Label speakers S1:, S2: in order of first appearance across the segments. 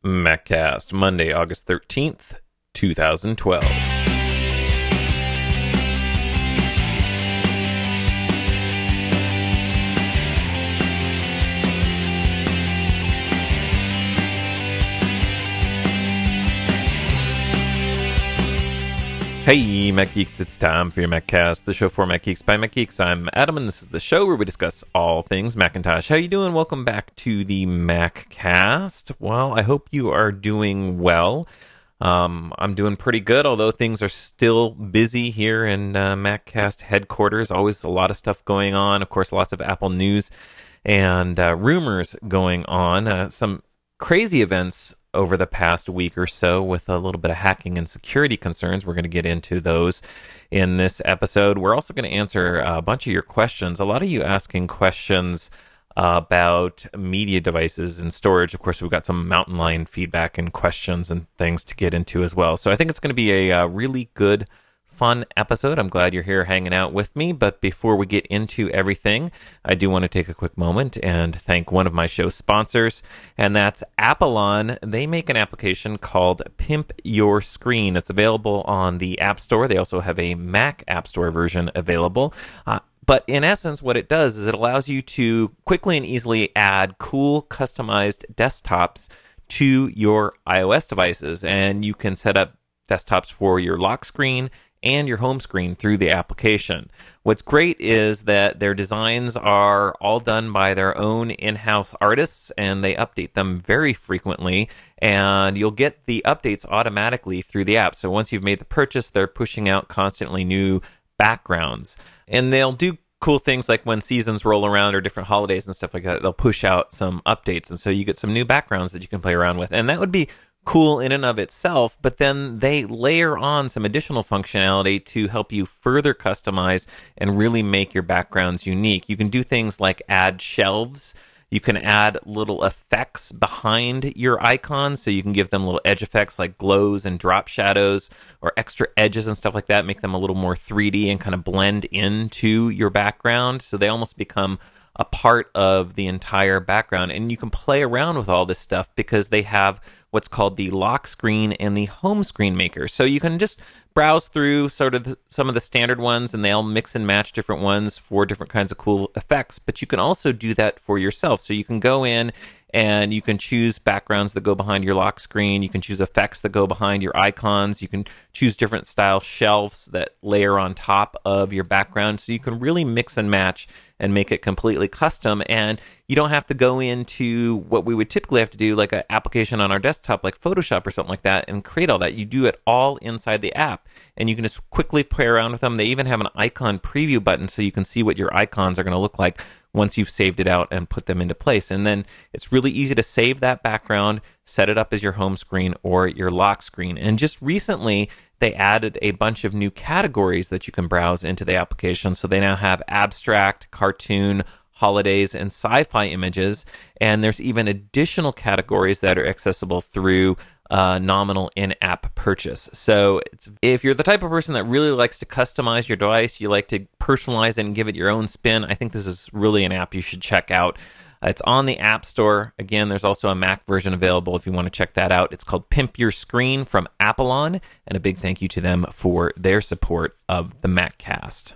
S1: MacCast, Monday, August 13th, 2012. Hey, Mac Geeks, it's time for your MacCast, the show for Mac Geeks by Mac Geeks. I'm Adam, and this is the show where we discuss all things Macintosh. How you doing? Welcome back to the MacCast. Well, I hope you are doing well. I'm doing pretty good, although things are still busy here in MacCast headquarters. Always a lot of stuff going on. Of course, lots of Apple news and rumors going on. Some crazy events over the past week or so with a little bit of hacking and security concerns. We're going to get into those in this episode. We're also going to answer a bunch of your questions. A lot of you asking questions about media devices and storage. Of course, we've got some Mountain Lion feedback and questions and things to get into as well. So I think it's going to be a really good, fun episode. I'm glad you're here hanging out with me. But before we get into everything, I do want to take a quick moment and thank one of my show sponsors, and that's Apelon. They make an application called Pimp Your Screen. It's available on the App Store. They also have a Mac App Store version available. But in essence, what it does is it allows you to quickly and easily add cool, customized desktops to your iOS devices. And you can set up desktops for your lock screen and your home screen through the application. What's great is that their designs are all done by their own in-house artists, and they update them very frequently, and you'll get the updates automatically through the app. So once you've made the purchase, they're pushing out constantly new backgrounds. And they'll do cool things like when seasons roll around or different holidays and stuff like that, they'll push out some updates, and so you get some new backgrounds that you can play around with. And that would be cool in and of itself, but then they layer on some additional functionality to help you further customize and really make your backgrounds unique. You can do things like add shelves. You can add little effects behind your icons, so you can give them little edge effects like glows and drop shadows or extra edges and stuff like that, make them a little more 3D and kind of blend into your background, so they almost become a part of the entire background. And you can play around with all this stuff because they have what's called the lock screen and the home screen maker. So you can just browse through sort of some of the standard ones, and they'll mix and match different ones for different kinds of cool effects. But you can also do that for yourself. So you can go in and you can choose backgrounds that go behind your lock screen. You can choose effects that go behind your icons. You can choose different style shelves that layer on top of your background. So you can really mix and match and make it completely custom. And you don't have to go into what we would typically have to do, like an application on our desktop, like Photoshop or something like that, and create all that. You do it all inside the app, and you can just quickly play around with them. They even have an icon preview button so you can see what your icons are going to look like once you've saved it out and put them into place. And then it's really easy to save that background, set it up as your home screen or your lock screen. And just recently, they added a bunch of new categories that you can browse into the application. So they now have abstract, cartoon, holidays, and sci-fi images. And there's even additional categories that are accessible through nominal in-app purchase. So if you're the type of person that really likes to customize your device, you like to personalize it and give it your own spin, I think this is really an app you should check out. It's on the App Store. Again, there's also a Mac version available if you want to check that out. It's called Pimp Your Screen from Apelon, and a big thank you to them for their support of the MacCast.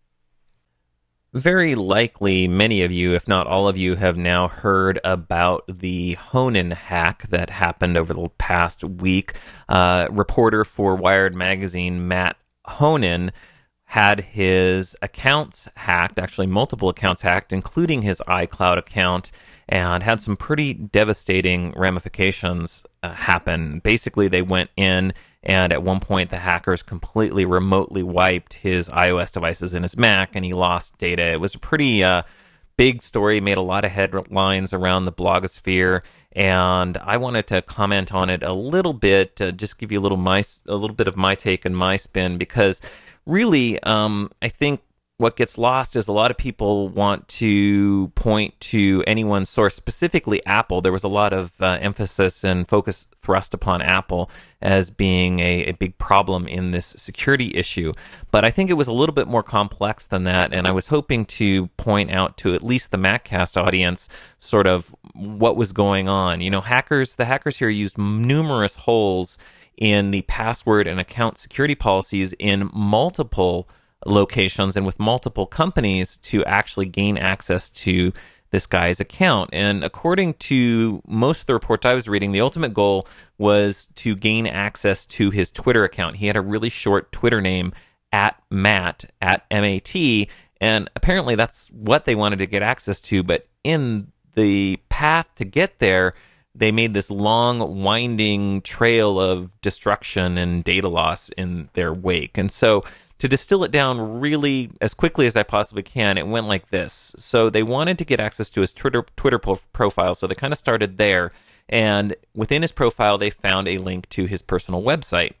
S1: Very likely, many of you, if not all of you, have now heard about the Honan hack that happened over the past week. Reporter for Wired Magazine, Matt Honan, had his accounts hacked, actually multiple accounts hacked, including his iCloud account, and had some pretty devastating ramifications happen. Basically, they went in, and at one point, the hackers completely remotely wiped his iOS devices and his Mac, and he lost data. It was a pretty big story, made a lot of headlines around the blogosphere, and I wanted to comment on it a little bit, just give you a little bit of my take and my spin, because really, I think what gets lost is a lot of people want to point to any one source, specifically Apple. There was a lot of emphasis and focus thrust upon Apple as being a big problem in this security issue. But I think it was a little bit more complex than that, and I was hoping to point out to at least the MacCast audience sort of what was going on. You know, the hackers here used numerous holes in the password and account security policies in multiple locations and with multiple companies to actually gain access to this guy's account. And according to most of the reports I was reading, the ultimate goal was to gain access to his Twitter account. He had a really short Twitter name, @Matt, @MAT, and apparently that's what they wanted to get access to. But in the path to get there, they made this long, winding trail of destruction and data loss in their wake. And so to distill it down really as quickly as I possibly can, it went like this. So they wanted to get access to his Twitter profile, so they kind of started there. And within his profile, they found a link to his personal website.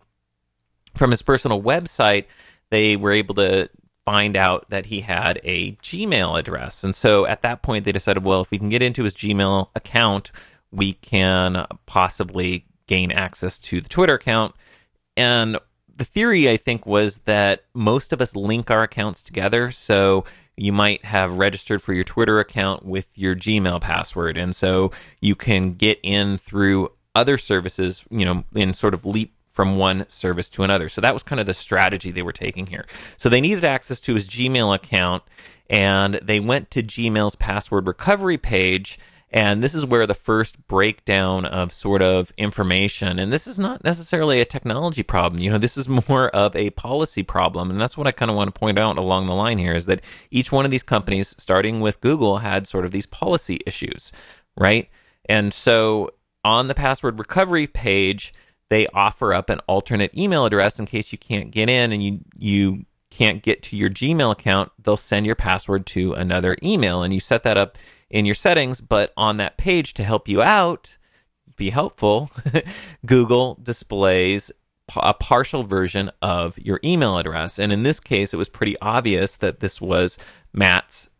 S1: From his personal website, they were able to find out that he had a Gmail address. And so at that point, they decided, well, if we can get into his Gmail account, we can possibly gain access to the Twitter account. And the theory, I think, was that most of us link our accounts together. So you might have registered for your Twitter account with your Gmail password. And so you can get in through other services, you know, and sort of leap from one service to another. So that was kind of the strategy they were taking here. So they needed access to his Gmail account, and they went to Gmail's password recovery page. And this is where the first breakdown of sort of information, and this is not necessarily a technology problem, you know, this is more of a policy problem. And that's what I kind of want to point out along the line here, is that each one of these companies, starting with Google, had sort of these policy issues, right? And so on the password recovery page, they offer up an alternate email address in case you can't get in and you can't get to your Gmail account. They'll send your password to another email, and you set that up in your settings. But on that page, to help you out, be helpful, Google displays a partial version of your email address. And in this case, it was pretty obvious that this was Matt's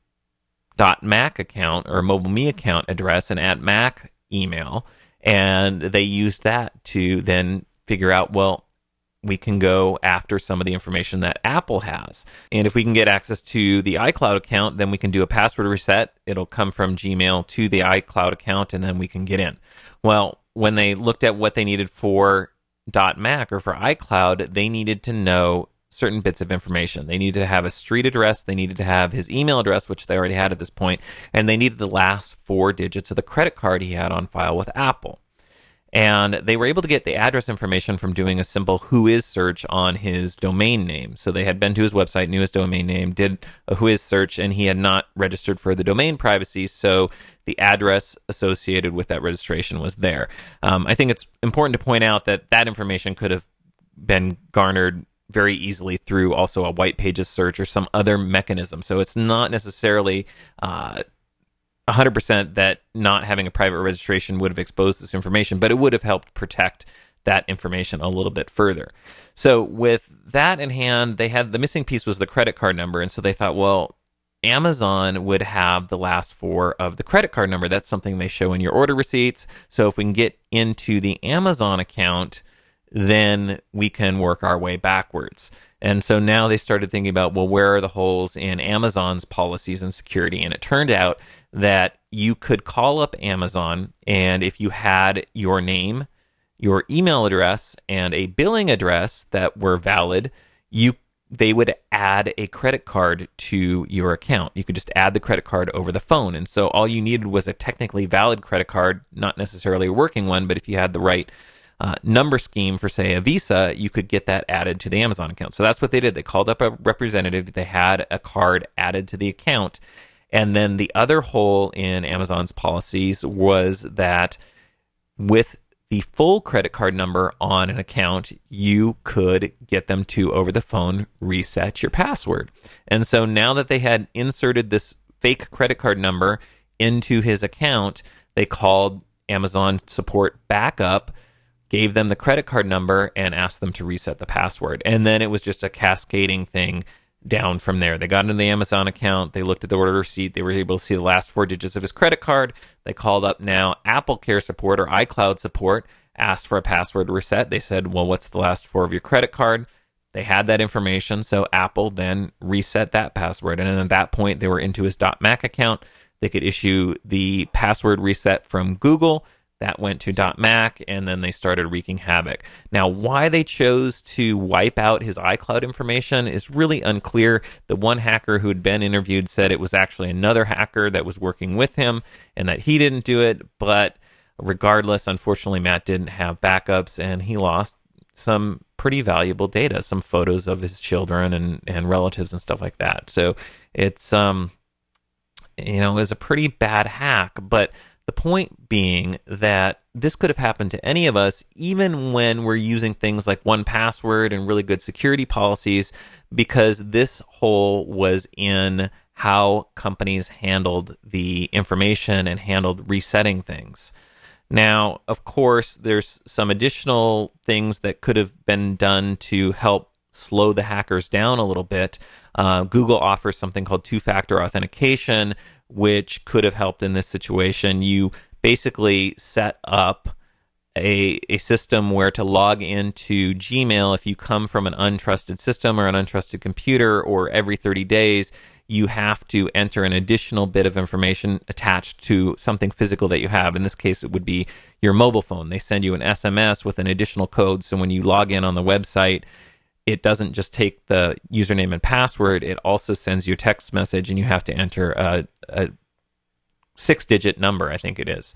S1: .Mac account or MobileMe account address and @Mac email. And they used that to then figure out, well, we can go after some of the information that Apple has. And if we can get access to the iCloud account, then we can do a password reset. It'll come from Gmail to the iCloud account, and then we can get in. Well, when they looked at what they needed for .Mac or for iCloud, they needed to know certain bits of information. They needed to have a street address, they needed to have his email address, which they already had at this point, and they needed the last 4 digits of the credit card he had on file with Apple. And they were able to get the address information from doing a simple whois search on his domain name. So they had been to his website, knew his domain name, did a whois search, and he had not registered for the domain privacy, so the address associated with that registration was there. I think it's important to point out that that information could have been garnered very easily through also a white pages search or some other mechanism. So it's not necessarily 100% that not having a private registration would have exposed this information, but it would have helped protect that information a little bit further. So with that in hand, they had the missing piece was the credit card number. And so they thought, well, Amazon would have the last 4 of the credit card number. That's something they show in your order receipts. So if we can get into the Amazon account, then we can work our way backwards. And so now they started thinking about, well, where are the holes in Amazon's policies and security? And it turned out that you could call up Amazon, and if you had your name, your email address, and a billing address that were valid, they would add a credit card to your account. You could just add the credit card over the phone. And so all you needed was a technically valid credit card, not necessarily a working one, but if you had the right number scheme for, say, a Visa, you could get that added to the Amazon account. So that's what they did. They called up a representative. They had a card added to the account. And then the other hole in Amazon's policies was that with the full credit card number on an account, you could get them to, over the phone, reset your password. And so now that they had inserted this fake credit card number into his account, they called Amazon support back up, gave them the credit card number, and asked them to reset the password. And then it was just a cascading thing down from there. They got into the Amazon account. They looked at the order receipt. They were able to see the last 4 digits of his credit card. They called up now Apple Care support or iCloud support, asked for a password reset. They said, well, what's the last 4 of your credit card? They had that information, so Apple then reset that password. And then at that point, they were into his .Mac account. They could issue the password reset from Google. That went to .Mac, and then they started wreaking havoc. Now, why they chose to wipe out his iCloud information is really unclear. The one hacker who had been interviewed said it was actually another hacker that was working with him and that he didn't do it. But regardless, unfortunately, Matt didn't have backups, and he lost some pretty valuable data, some photos of his children and relatives and stuff like that. So it's, it was a pretty bad hack, but the point being that this could have happened to any of us, even when we're using things like 1Password and really good security policies, because this hole was in how companies handled the information and handled resetting things. Now, of course, there's some additional things that could have been done to help slow the hackers down a little bit. Google offers something called two-factor authentication, which could have helped in this situation. You basically set up a system where to log into Gmail, if you come from an untrusted system or an untrusted computer, or every 30 days, you have to enter an additional bit of information attached to something physical that you have. In this case, it would be your mobile phone. They send you an SMS with an additional code, so when you log in on the website, it doesn't just take the username and password, it also sends you a text message, and you have to enter a 6-digit number, I think it is.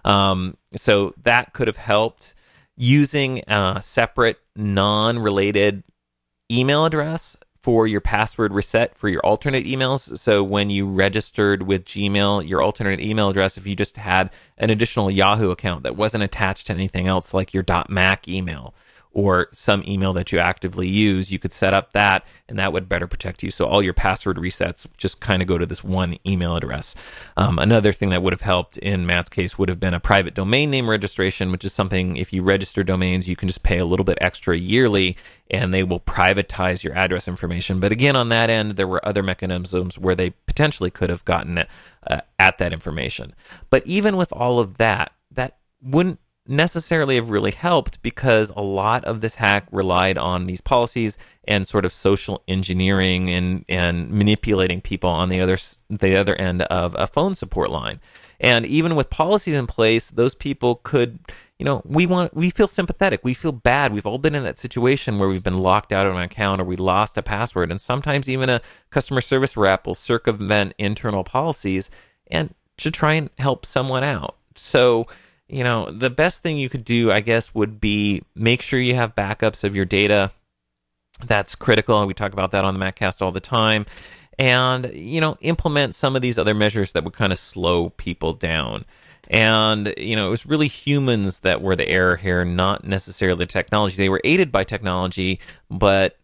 S1: So that could have helped. Using a separate non-related email address for your password reset for your alternate emails. So when you registered with Gmail, your alternate email address, if you just had an additional Yahoo account that wasn't attached to anything else, like your .Mac email or some email that you actively use, you could set up that, and that would better protect you. So all your password resets just kind of go to this one email address. Another thing that would have helped in Matt's case would have been a private domain name registration, which is something, if you register domains, you can just pay a little bit extra yearly, and they will privatize your address information. But again, on that end, there were other mechanisms where they potentially could have gotten at that information. But even with all of that, that wouldn't necessarily have really helped, because a lot of this hack relied on these policies and sort of social engineering and manipulating people on the other end of a phone support line. And even with policies in place, those people could, we feel sympathetic, we feel bad. We've all been in that situation where we've been locked out of an account or we lost a password, and sometimes even a customer service rep will circumvent internal policies and to try and help someone out. So the best thing you could do, I guess, would be make sure you have backups of your data. That's critical. We talk about that on the MacCast all the time. And, implement some of these other measures that would kind of slow people down. And, it was really humans that were the error here, not necessarily technology. They were aided by technology, but,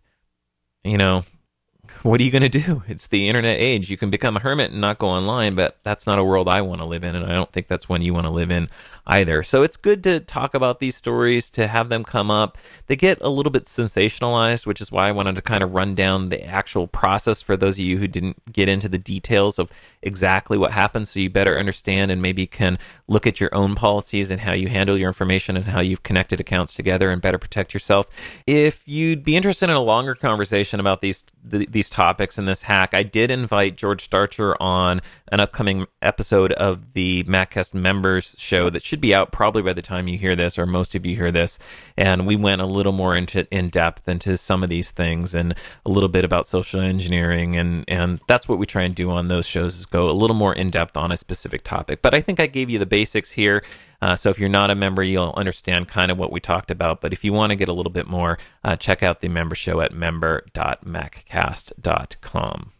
S1: what are you going to do? It's the internet age. You can become a hermit and not go online, but that's not a world I want to live in, and I don't think that's one you want to live in either. So it's good to talk about these stories, to have them come up. They get a little bit sensationalized, which is why I wanted to kind of run down the actual process for those of you who didn't get into the details of exactly what happened, so you better understand and maybe can look at your own policies and how you handle your information and how you've connected accounts together and better protect yourself. If you'd be interested in a longer conversation about these topics in this hack, I did invite George Starcher on an upcoming episode of the MacCast members show that should be out probably by the time you hear this, or most of you hear this, and we went a little more in depth into some of these things and a little bit about social engineering, and that's what we try and do on those shows, is go a little more in depth on a specific topic. But I think I gave you the basics here. So if you're not a member, you'll understand kind of what we talked about. But if you want to get a little bit more, check out the member show at member.maccast.com.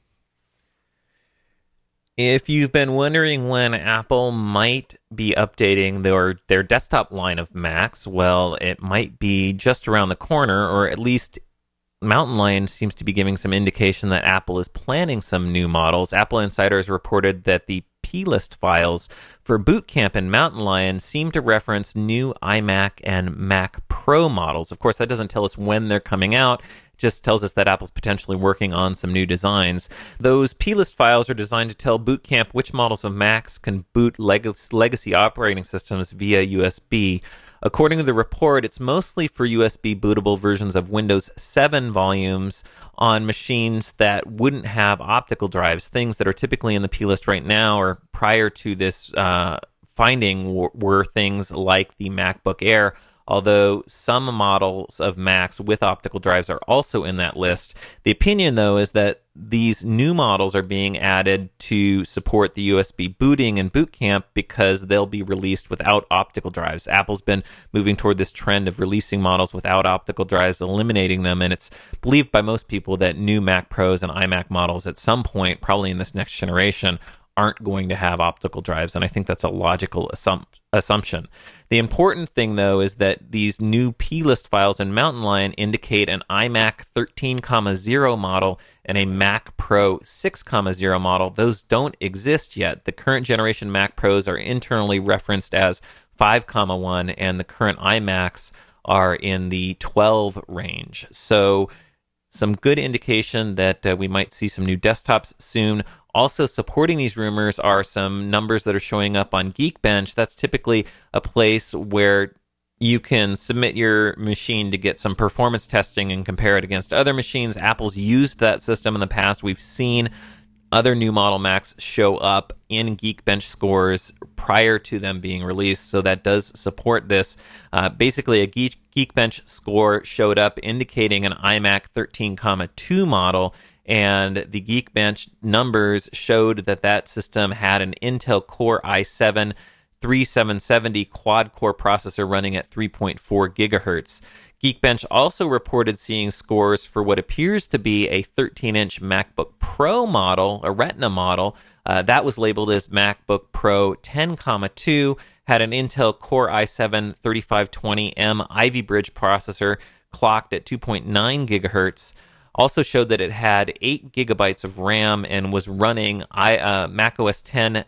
S1: If you've been wondering when Apple might be updating their desktop line of Macs, well, it might be just around the corner, or at least Mountain Lion seems to be giving some indication that Apple is planning some new models. Apple Insider has reported that the plist files for Boot Camp and Mountain Lion seem to reference new iMac and Mac Pro models. Of course, that doesn't tell us when they're coming out. Just tells us that Apple's potentially working on some new designs. Those plist files are designed to tell Boot Camp which models of Macs can boot legacy operating systems via USB. According to the report, it's mostly for USB bootable versions of Windows 7 volumes on machines that wouldn't have optical drives, things that are typically in the plist right now or prior to this finding were things like the MacBook Air, although some models of Macs with optical drives are also in that list. The opinion, though, is that these new models are being added to support the USB booting in Boot Camp because they'll be released without optical drives. Apple's been moving toward this trend of releasing models without optical drives, eliminating them, and it's believed by most people that new Mac Pros and iMac models at some point, probably in this next generation, aren't going to have optical drives, and I think that's a logical assumption. The important thing, though, is that these new plist files in Mountain Lion indicate an iMac 13,0 model and a Mac Pro 6,0 model. Those don't exist yet. The current generation Mac Pros are internally referenced as 5,1, and the current iMacs are in the 12 range. So some good indication that we might see some new desktops soon. Also supporting these rumors are some numbers that are showing up on Geekbench. That's typically a place where you can submit your machine to get some performance testing and compare it against other machines. Apple's used that system in the past. We've seen other new model Macs show up in Geekbench scores prior to them being released, so that does support this. Basically, a Geekbench score showed up indicating an iMac 13,2 model, and the Geekbench numbers showed that that system had an Intel Core i7 3770 quad-core processor running at 3.4 gigahertz. Geekbench also reported seeing scores for what appears to be a 13-inch MacBook Pro model, a Retina model. That was labeled as MacBook Pro 10,2, had an Intel Core i7 3520M Ivy Bridge processor clocked at 2.9 gigahertz. Also showed that it had 8 gigabytes of RAM and was running macOS 10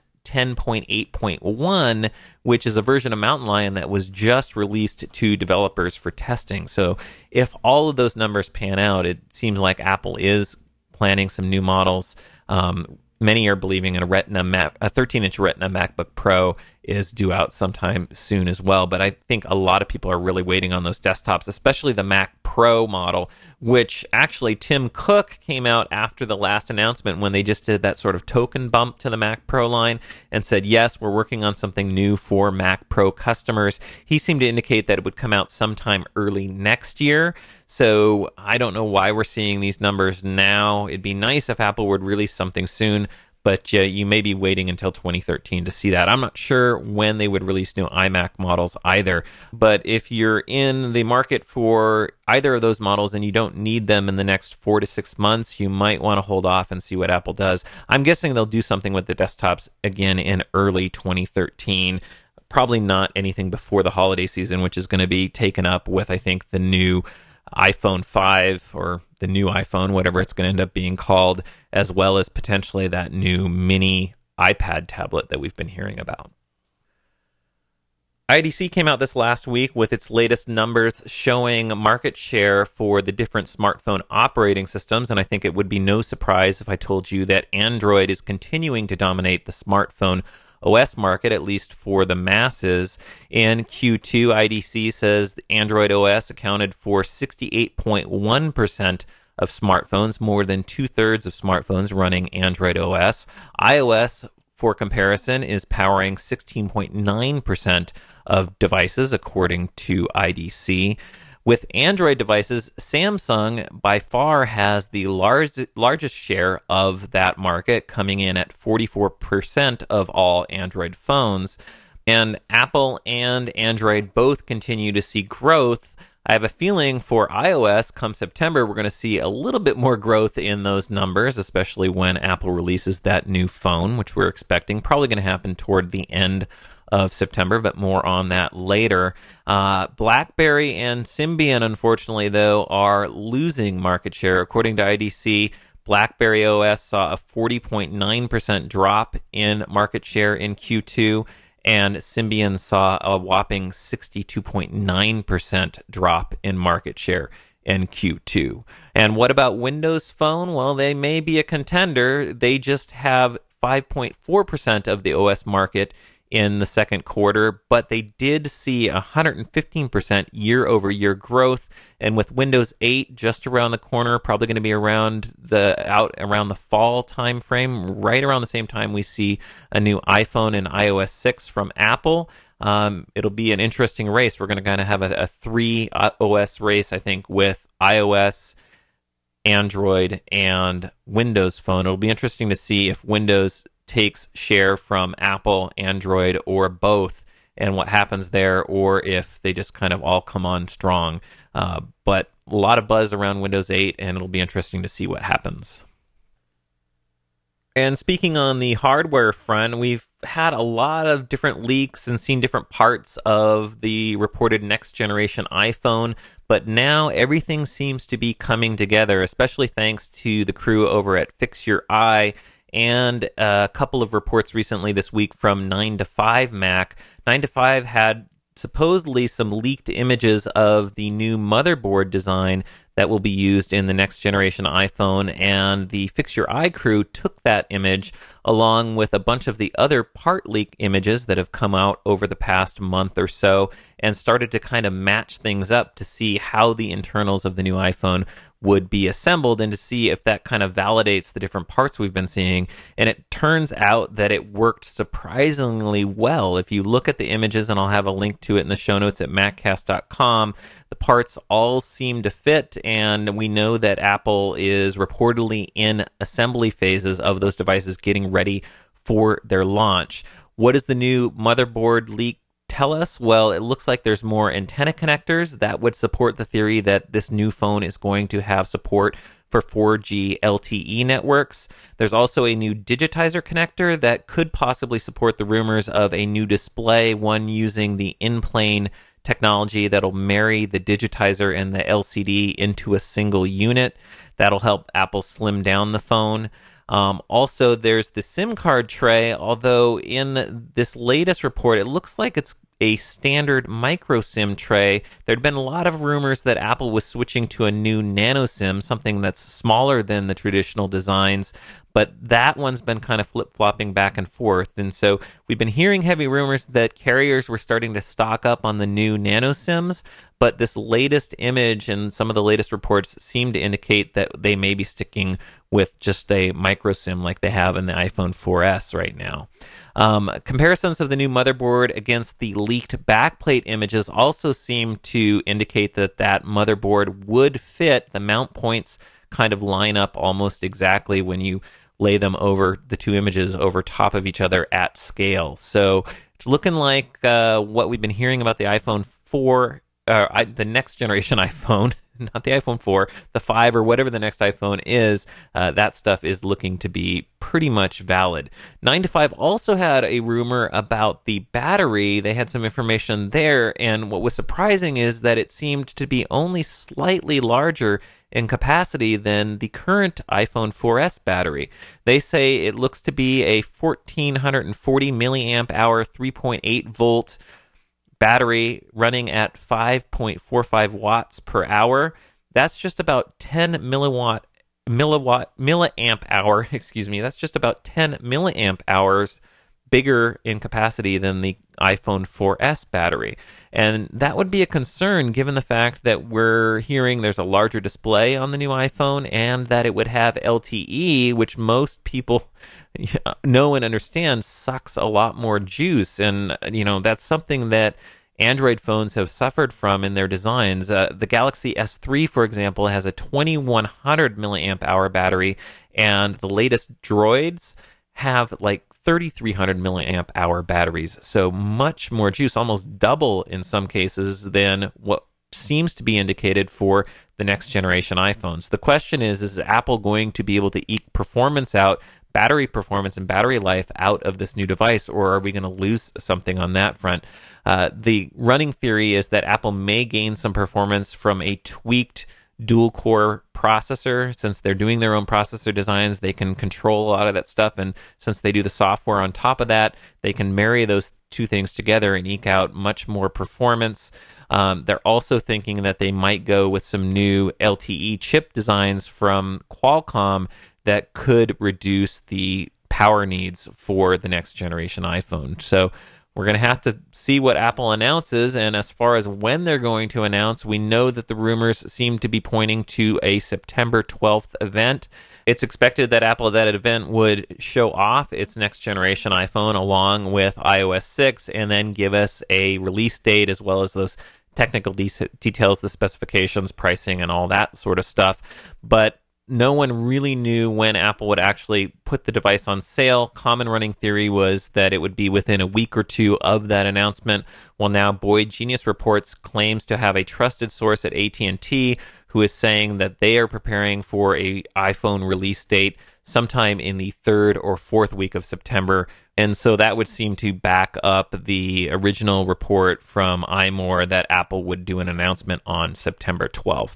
S1: 10.8.1, which is a version of Mountain Lion that was just released to developers for testing. So if all of those numbers pan out, it seems like Apple is planning some new models. Many are believing in a 13-inch Retina MacBook Pro is due out sometime soon as well. But I think a lot of people are really waiting on those desktops, especially the Mac Pro model, which actually Tim Cook came out after the last announcement when they just did that sort of token bump to the Mac Pro line and said, yes, we're working on something new for Mac Pro customers. He seemed to indicate that it would come out sometime early next year. So I don't know why we're seeing these numbers now. It'd be nice if Apple would release something soon, but you may be waiting until 2013 to see that. I'm not sure when they would release new iMac models either, but if you're in the market for either of those models and you don't need them in the next 4 to 6 months, you might want to hold off and see what Apple does. I'm guessing they'll do something with the desktops again in early 2013. Probably not anything before the holiday season, which is going to be taken up with, I think, the new iPhone 5 or the new iPhone, whatever it's going to end up being called, as well as potentially that new mini iPad tablet that we've been hearing about. IDC came out this last week with its latest numbers showing market share for the different smartphone operating systems, and I think it would be no surprise if I told you that Android is continuing to dominate the smartphone OS market, at least for the masses. In Q2, IDC says Android OS accounted for 68.1% of smartphones, more than 2/3 of smartphones running Android OS. iOS, for comparison, is powering 16.9% of devices, according to IDC. With Android devices, Samsung by far has the largest share of that market, coming in at 44% of all Android phones. And Apple and Android both continue to see growth. I have a feeling for iOS, come September, we're going to see a little bit more growth in those numbers, especially when Apple releases that new phone, which we're expecting. Probably going to happen toward the end of September, but more on that later. BlackBerry and Symbian, unfortunately, though, are losing market share. According to IDC, BlackBerry OS saw a 40.9% drop in market share in Q2, and Symbian saw a whopping 62.9% drop in market share in Q2. And what about Windows Phone? Well, they may be a contender. They just have 5.4% of the OS market in the second quarter, but they did see 115% year-over-year growth. And with Windows 8 just around the corner, probably going to be around the fall time frame, right around the same time we see a new iPhone and iOS 6 from Apple. It'll be an interesting race. We're going to kind of have a 3 OS race, I think, with iOS, Android, and Windows Phone. It'll be interesting to see if Windows takes share from Apple, Android, or both, and what happens there, or if they just kind of all come on strong. But a lot of buzz around Windows 8, and it'll be interesting to see what happens. And speaking on the hardware front, we've had a lot of different leaks and seen different parts of the reported next generation iPhone, but now everything seems to be coming together, especially thanks to the crew over at Fix Your Eye, and a couple of reports recently this week from 9to5Mac. 9to5 had supposedly some leaked images of the new motherboard design that will be used in the next generation iPhone, and the Fix Your Eye crew took that image along with a bunch of the other part leak images that have come out over the past month or so and started to kind of match things up to see how the internals of the new iPhone would be assembled and to see if that kind of validates the different parts we've been seeing. And it turns out that it worked surprisingly well. If you look at the images, and I'll have a link to it in the show notes at maccast.com, the parts all seem to fit, and we know that Apple is reportedly in assembly phases of those devices getting ready for their launch. What does the new motherboard leak tell us? Well, it looks like there's more antenna connectors that would support the theory that this new phone is going to have support for 4G LTE networks. There's also a new digitizer connector that could possibly support the rumors of a new display, one using the in-plane technology that'll marry the digitizer and the LCD into a single unit. That'll help Apple slim down the phone. Also, there's the SIM card tray, although in this latest report, it looks like it's a standard micro SIM tray. There'd been a lot of rumors that Apple was switching to a new nano SIM, something that's smaller than the traditional designs, but that one's been kind of flip-flopping back and forth. And so we've been hearing heavy rumors that carriers were starting to stock up on the new nano SIMs, but this latest image and some of the latest reports seem to indicate that they may be sticking with just a micro SIM like they have in the iPhone 4S right now. Comparisons of the new motherboard against the leaked backplate images also seem to indicate that that motherboard would fit. The mount points kind of line up almost exactly when you lay them over the two images over top of each other at scale. So it's looking like what we've been hearing about the iPhone 4, the next generation iPhone, not the iPhone 4, the 5 or whatever the next iPhone is, that stuff is looking to be pretty much valid. 9to5 also had a rumor about the battery. They had some information there, and what was surprising is that it seemed to be only slightly larger in capacity than the current iPhone 4S battery. They say it looks to be a 1440 milliamp hour, 3.8 volt battery running at 5.45 watts per hour. That's just about 10 milliamp hour, that's just about 10 milliamp hours bigger in capacity than the iPhone 4S battery. And that would be a concern given the fact that we're hearing there's a larger display on the new iPhone and that it would have LTE, which most people know and understand sucks a lot more juice. And, that's something that Android phones have suffered from in their designs. The Galaxy S3, for example, has a 2100 milliamp hour battery, and the latest Droids have like 3300 milliamp hour batteries. So much more juice, almost double in some cases than what seems to be indicated for the next generation iPhones. The question is Apple going to be able to eke performance out, battery performance and battery life out of this new device, or are we going to lose something on that front? The running theory is that Apple may gain some performance from a tweaked dual-core processor. Since they're doing their own processor designs, they can control a lot of that stuff, and since they do the software on top of that, they can marry those two things together and eke out much more performance. They're also thinking that they might go with some new LTE chip designs from Qualcomm that could reduce the power needs for the next generation iPhone. So we're going to have to see what Apple announces, and as far as when they're going to announce, we know that the rumors seem to be pointing to a September 12th event. It's expected that Apple at that event would show off its next generation iPhone along with iOS 6 and then give us a release date as well as those technical details, the specifications, pricing, and all that sort of stuff. But no one really knew when Apple would actually put the device on sale. Common running theory was that it would be within a week or two of that announcement. Well, now Boyd Genius Reports claims to have a trusted source at AT&T who is saying that they are preparing for a iPhone release date sometime in the 3rd or 4th week of September. And so that would seem to back up the original report from iMore that Apple would do an announcement on September 12th.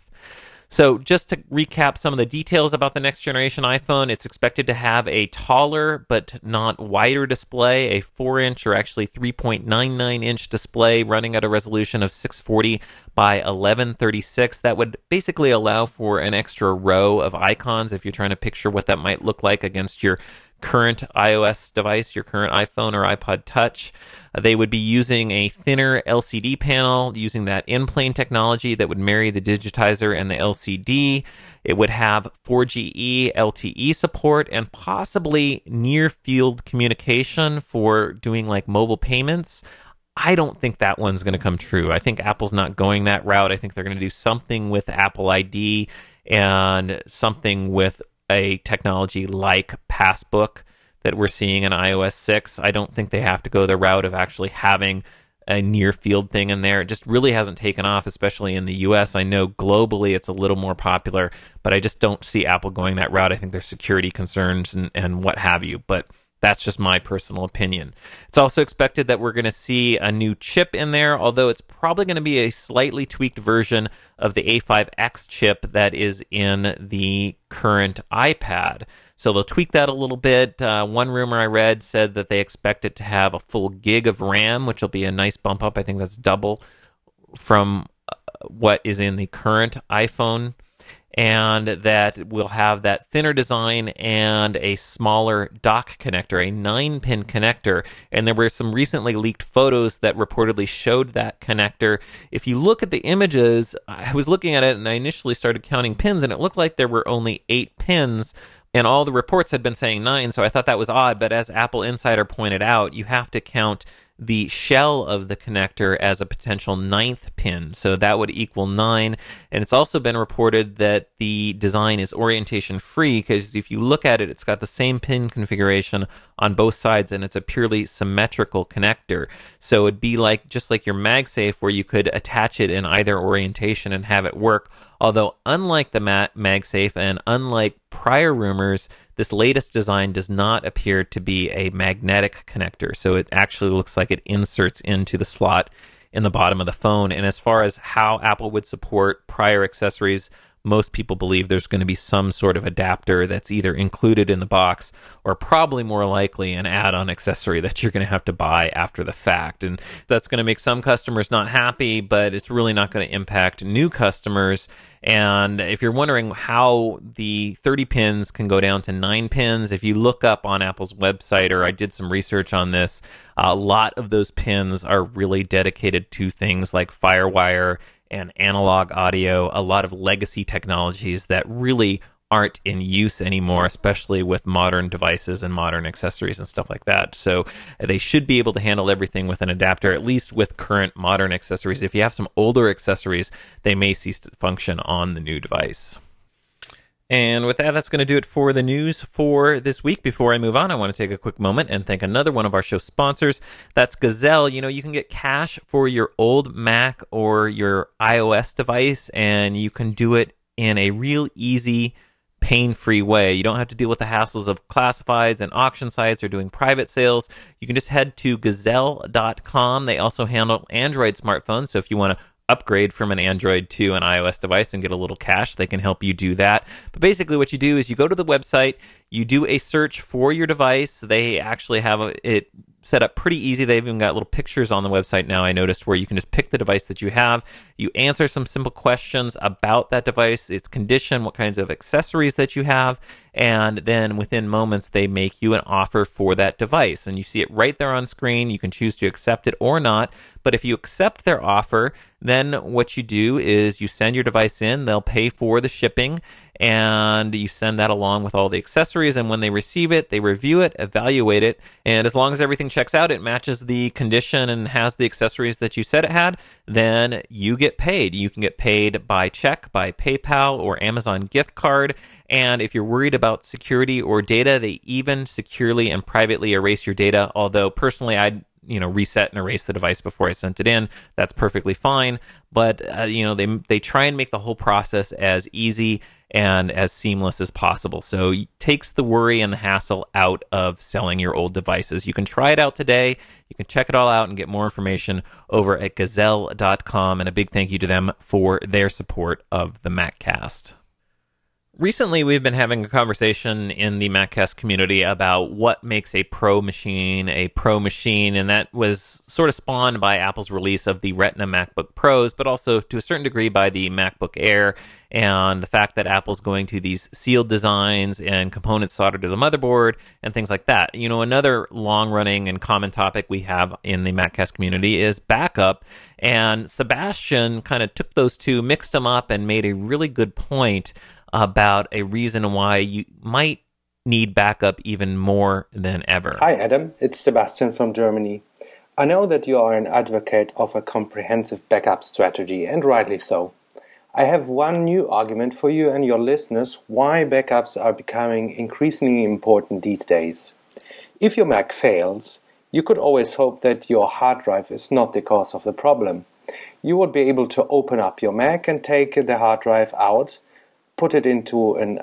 S1: So just to recap some of the details about the next generation iPhone, it's expected to have a taller but not wider display, a 4-inch or actually 3.99-inch display running at a resolution of 640 by 1136. That would basically allow for an extra row of icons if you're trying to picture what that might look like against your current iOS device, your current iPhone or iPod Touch. They would be using a thinner LCD panel, using that in-plane technology that would marry the digitizer and the LCD. It would have 4GE LTE support and possibly near-field communication for doing like mobile payments. I don't think that one's going to come true. I think Apple's not going that route. I think they're going to do something with Apple ID and something with a technology like Passbook that we're seeing in iOS 6. I don't think they have to go the route of actually having a near field thing in there. It just really hasn't taken off, especially in the US. I know globally it's a little more popular, but I just don't see Apple going that route. I think there's security concerns and what have you, but that's just my personal opinion. It's also expected that we're going to see a new chip in there, although it's probably going to be a slightly tweaked version of the A5X chip that is in the current iPad. So they'll tweak that a little bit. One rumor I read said that they expect it to have a full gig of RAM, which will be a nice bump up. I think that's double from what is in the current iPhone. And that will have that thinner design and a smaller dock connector, a 9-pin connector. And there were some recently leaked photos that reportedly showed that connector. If you look at the images, I was looking at it and I initially started counting pins, and it looked like there were only 8 pins, and all the reports had been saying 9, so I thought that was odd. But as Apple Insider pointed out, you have to count the shell of the connector as a potential 9th pin, so that would equal 9. And it's also been reported that the design is orientation free, because if you look at it, it's got the same pin configuration on both sides, and it's a purely symmetrical connector. So it'd be like just like your MagSafe, where you could attach it in either orientation and have it work. Although unlike the MagSafe and unlike prior rumors, this latest design does not appear to be a magnetic connector, so it actually looks like it inserts into the slot in the bottom of the phone. And as far as how Apple would support prior accessories, most people believe there's going to be some sort of adapter that's either included in the box or probably more likely an add-on accessory that you're going to have to buy after the fact. And that's going to make some customers not happy, but it's really not going to impact new customers. And if you're wondering how the 30 pins can go down to 9 pins, if you look up on Apple's website, or I did some research on this, a lot of those pins are really dedicated to things like FireWire and analog audio, a lot of legacy technologies that really aren't in use anymore, especially with modern devices and modern accessories and stuff like that. So they should be able to handle everything with an adapter, at least with current modern accessories. If you have some older accessories, they may cease to function on the new device. And with that, that's going to do it for the news for this week. Before I move on, I want to take a quick moment and thank another one of our show sponsors. That's Gazelle. You know, you can get cash for your old Mac or your iOS device, and you can do it in a real easy, pain-free way. You don't have to deal with the hassles of classifieds and auction sites or doing private sales. You can just head to Gazelle.com. They also handle Android smartphones, so if you want to upgrade from an Android to an iOS device and get a little cash, they can help you do that. But basically what you do is you go to the website, you do a search for your device. They actually have it set up pretty easy. They've even got little pictures on the website now, I noticed, where you can just pick the device that you have. You answer some simple questions about that device, its condition, what kinds of accessories that you have, and then within moments they make you an offer for that device. And you see it right there on screen. You can choose to accept it or not. But if you accept their offer, then what you do is you send your device in, they'll pay for the shipping, and you send that along with all the accessories, and when they receive it, they review it, evaluate it, and as long as everything checks out, it matches the condition and has the accessories that you said it had, then you get paid. You can get paid by check, by PayPal, or Amazon gift card, and if you're worried about security or data, they even securely and privately erase your data, although personally I'd reset and erase the device before I sent it in. That's perfectly fine. But, they try and make the whole process as easy and as seamless as possible. So it takes the worry and the hassle out of selling your old devices. You can try it out today. You can check it all out and get more information over at Gazelle.com. And a big thank you to them for their support of the MacCast. Recently, we've been having a conversation in the MacCast community about what makes a pro machine, and that was sort of spawned by Apple's release of the Retina MacBook Pros, but also to a certain degree by the MacBook Air, and the fact that Apple's going to these sealed designs and components soldered to the motherboard and things like that. Another long-running and common topic we have in the MacCast community is backup, and Sebastian kind of took those two, mixed them up, and made a really good point about a reason why you might need backup even more than ever.
S2: Hi Adam, it's Sebastian from Germany. I know that you are an advocate of a comprehensive backup strategy, and rightly so. I have one new argument for you and your listeners why backups are becoming increasingly important these days. If your Mac fails, you could always hope that your hard drive is not the cause of the problem. You would be able to open up your Mac and take the hard drive out, put it into an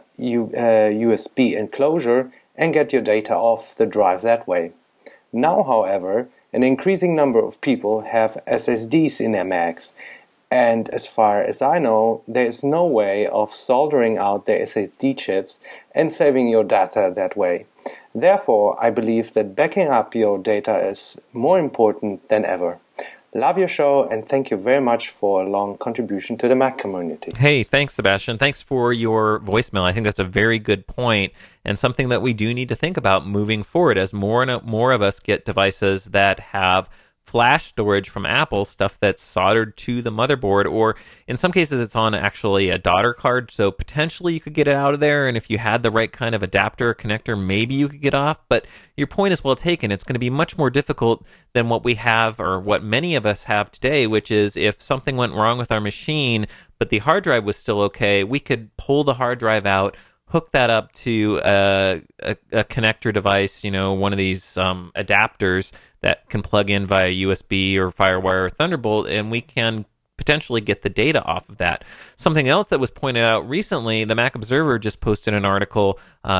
S2: USB enclosure, and get your data off the drive that way. Now, however, an increasing number of people have SSDs in their Macs, and as far as I know, there is no way of soldering out the SSD chips and saving your data that way. Therefore, I believe that backing up your data is more important than ever. Love your show, and thank you very much for a long contribution to the Mac community.
S1: Hey, thanks, Sebastian. Thanks for your voicemail. I think that's a very good point, and something that we do need to think about moving forward as more and more of us get devices that have flash storage from Apple, stuff that's soldered to the motherboard, or in some cases it's on actually a daughter card, so potentially you could get it out of there, and if you had the right kind of adapter or connector, maybe you could get off. But your point is well taken. It's going to be much more difficult than what we have, or what many of us have today, which is if something went wrong with our machine, but the hard drive was still okay, we could pull the hard drive out, hook that up to a connector device, one of these adapters that can plug in via USB or FireWire or Thunderbolt, and we can potentially get the data off of that. Something else that was pointed out recently, the Mac Observer just posted an article.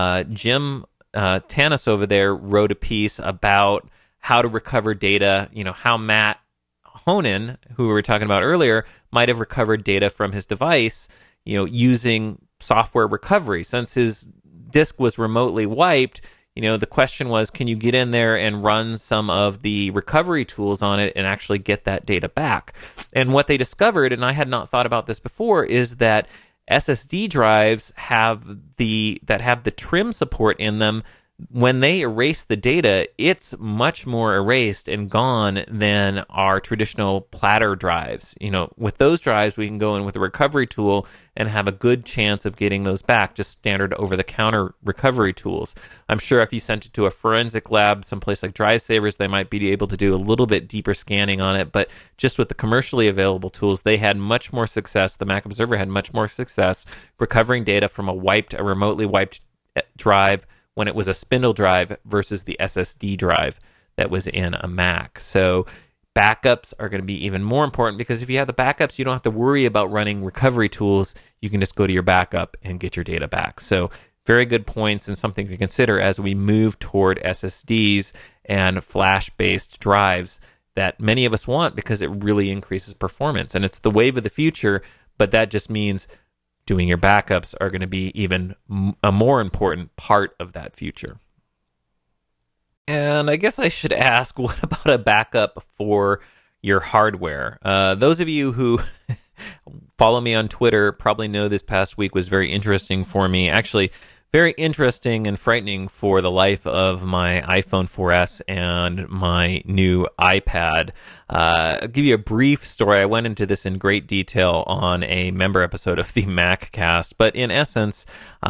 S1: Jim Tanis over there wrote a piece about how to recover data, how Matt Honan, who we were talking about earlier, might have recovered data from his device, using software recovery. Since his disk was remotely wiped, the question was, can you get in there and run some of the recovery tools on it and actually get that data back? And what they discovered, and I had not thought about this before, is that SSD drives have the trim support in them. When they erase the data, it's much more erased and gone than our traditional platter drives. With those drives, we can go in with a recovery tool and have a good chance of getting those back, just standard over-the-counter recovery tools. I'm sure if you sent it to a forensic lab, someplace like DriveSavers, they might be able to do a little bit deeper scanning on it, but just with the commercially available tools, they had much more success. The Mac Observer had much more success recovering data from a remotely wiped drive when it was a spindle drive versus the SSD drive that was in a Mac. So backups are going to be even more important, because if you have the backups, you don't have to worry about running recovery tools. You can just go to your backup and get your data back. So very good points, and something to consider as we move toward SSDs and flash-based drives that many of us want because it really increases performance. And it's the wave of the future, but that just means doing your backups are going to be even a more important part of that future. And I guess I should ask, what about a backup for your hardware? Those of you who follow me on Twitter probably know this past week was very interesting for me. Actually, very interesting and frightening for the life of my iPhone 4S and my new iPad. I'll give you a brief story. I went into this in great detail on a member episode of the MacCast, but in essence,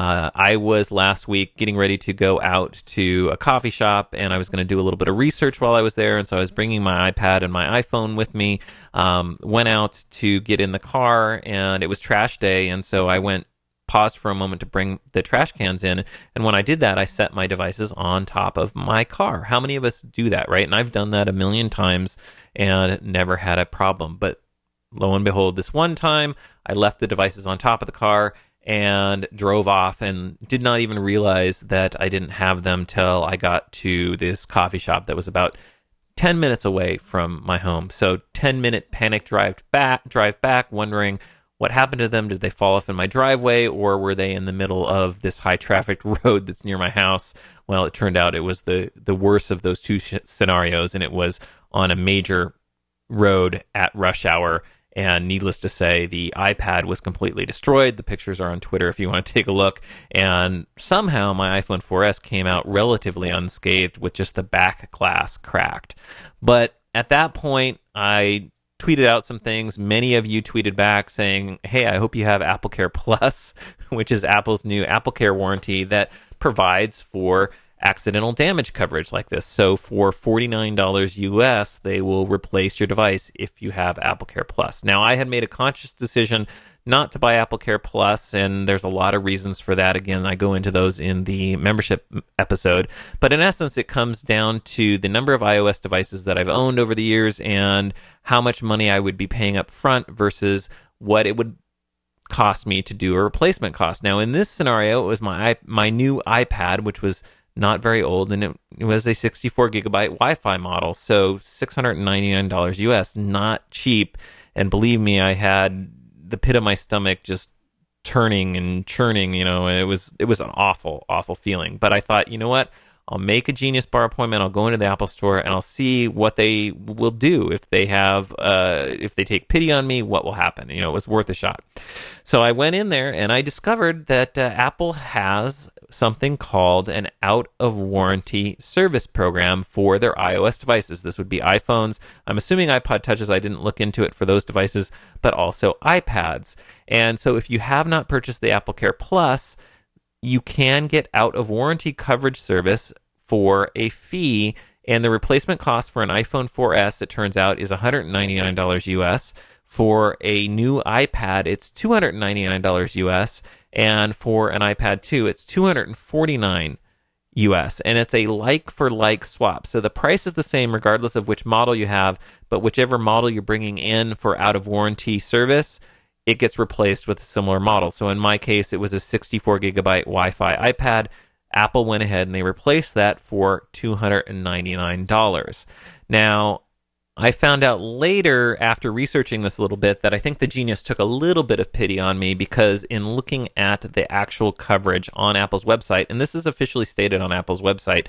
S1: I was last week getting ready to go out to a coffee shop, and I was going to do a little bit of research while I was there, and so I was bringing my iPad and my iPhone with me, went out to get in the car, and it was trash day, and so I paused for a moment to bring the trash cans in, and when I did that, I set my devices on top of my car. How many of us do that, right? And I've done that a million times and never had a problem. But lo and behold, this one time, I left the devices on top of the car and drove off and did not even realize that I didn't have them till I got to this coffee shop that was about 10 minutes away from my home. So 10-minute panic drive back, wondering what happened to them. Did they fall off in my driveway, or were they in the middle of this high traffic road that's near my house? Well, it turned out it was the worst of those two scenarios, and it was on a major road at rush hour. And needless to say, the iPad was completely destroyed. The pictures are on Twitter if you want to take a look. And somehow my iPhone 4S came out relatively unscathed with just the back glass cracked. But at that point, I tweeted out some things. Many of you tweeted back saying, hey, I hope you have AppleCare Plus, which is Apple's new AppleCare warranty that provides for accidental damage coverage like this. So for $49 US, they will replace your device if you have AppleCare Plus. Now, I had made a conscious decision not to buy AppleCare Plus, and there's a lot of reasons for that. Again, I go into those in the membership episode. But in essence, it comes down to the number of iOS devices that I've owned over the years and how much money I would be paying up front versus what it would cost me to do a replacement cost. Now, in this scenario, it was my new iPad, which was not very old, and it was a 64 gigabyte Wi-Fi model, so $699 US, not cheap. And believe me, I had the pit of my stomach just turning and churning, and it was an awful, awful feeling. But I thought, you know what? I'll make a Genius Bar appointment. I'll go into the Apple Store and I'll see what they will do. If they take pity on me, what will happen? It was worth a shot. So I went in there and I discovered that Apple has something called an out of warranty service program for their iOS devices. This would be iPhones. I'm assuming iPod Touches. I didn't look into it for those devices, but also iPads. And so if you have not purchased the AppleCare Plus, you can get out of warranty coverage service for a fee, and the replacement cost for an iPhone 4S, it turns out, is $199 US. For a new iPad, it's $299 US, and for an iPad 2, it's $249 US, and it's a like-for-like swap. So the price is the same regardless of which model you have, but whichever model you're bringing in for out-of-warranty service, it gets replaced with a similar model. So in my case, it was a 64 gigabyte Wi-Fi iPad. Apple went ahead and they replaced that for $299. Now, I found out later after researching this a little bit that I think the Genius took a little bit of pity on me, because in looking at the actual coverage on Apple's website, and this is officially stated on Apple's website,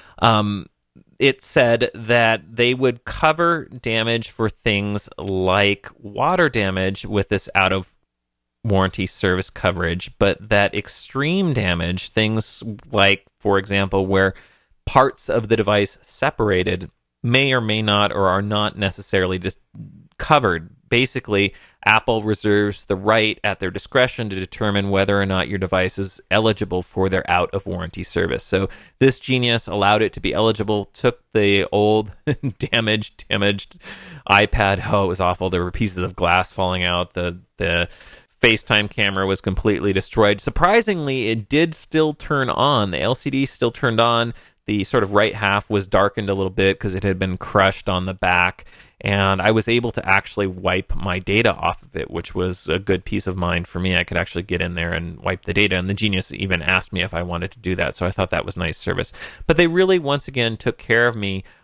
S1: it said that they would cover damage for things like water damage with this out of warranty service coverage, but that extreme damage, things like, for example, where parts of the device separated, may or may not or are not necessarily just covered. Basically, Apple reserves the right at their discretion to determine whether or not your device is eligible for their out-of-warranty service. So this Genius allowed it to be eligible, took the old damaged iPad. Oh, it was awful. There were pieces of glass falling out. The FaceTime camera was completely destroyed. Surprisingly, it did still turn on. The LCD still turned on. The sort of right half was darkened a little bit because it had been crushed on the back. And I was able to actually wipe my data off of it, which was a good peace of mind for me. I could actually get in there and wipe the data. And the Genius even asked me if I wanted to do that. So I thought that was nice service. But they really, once again, took care of me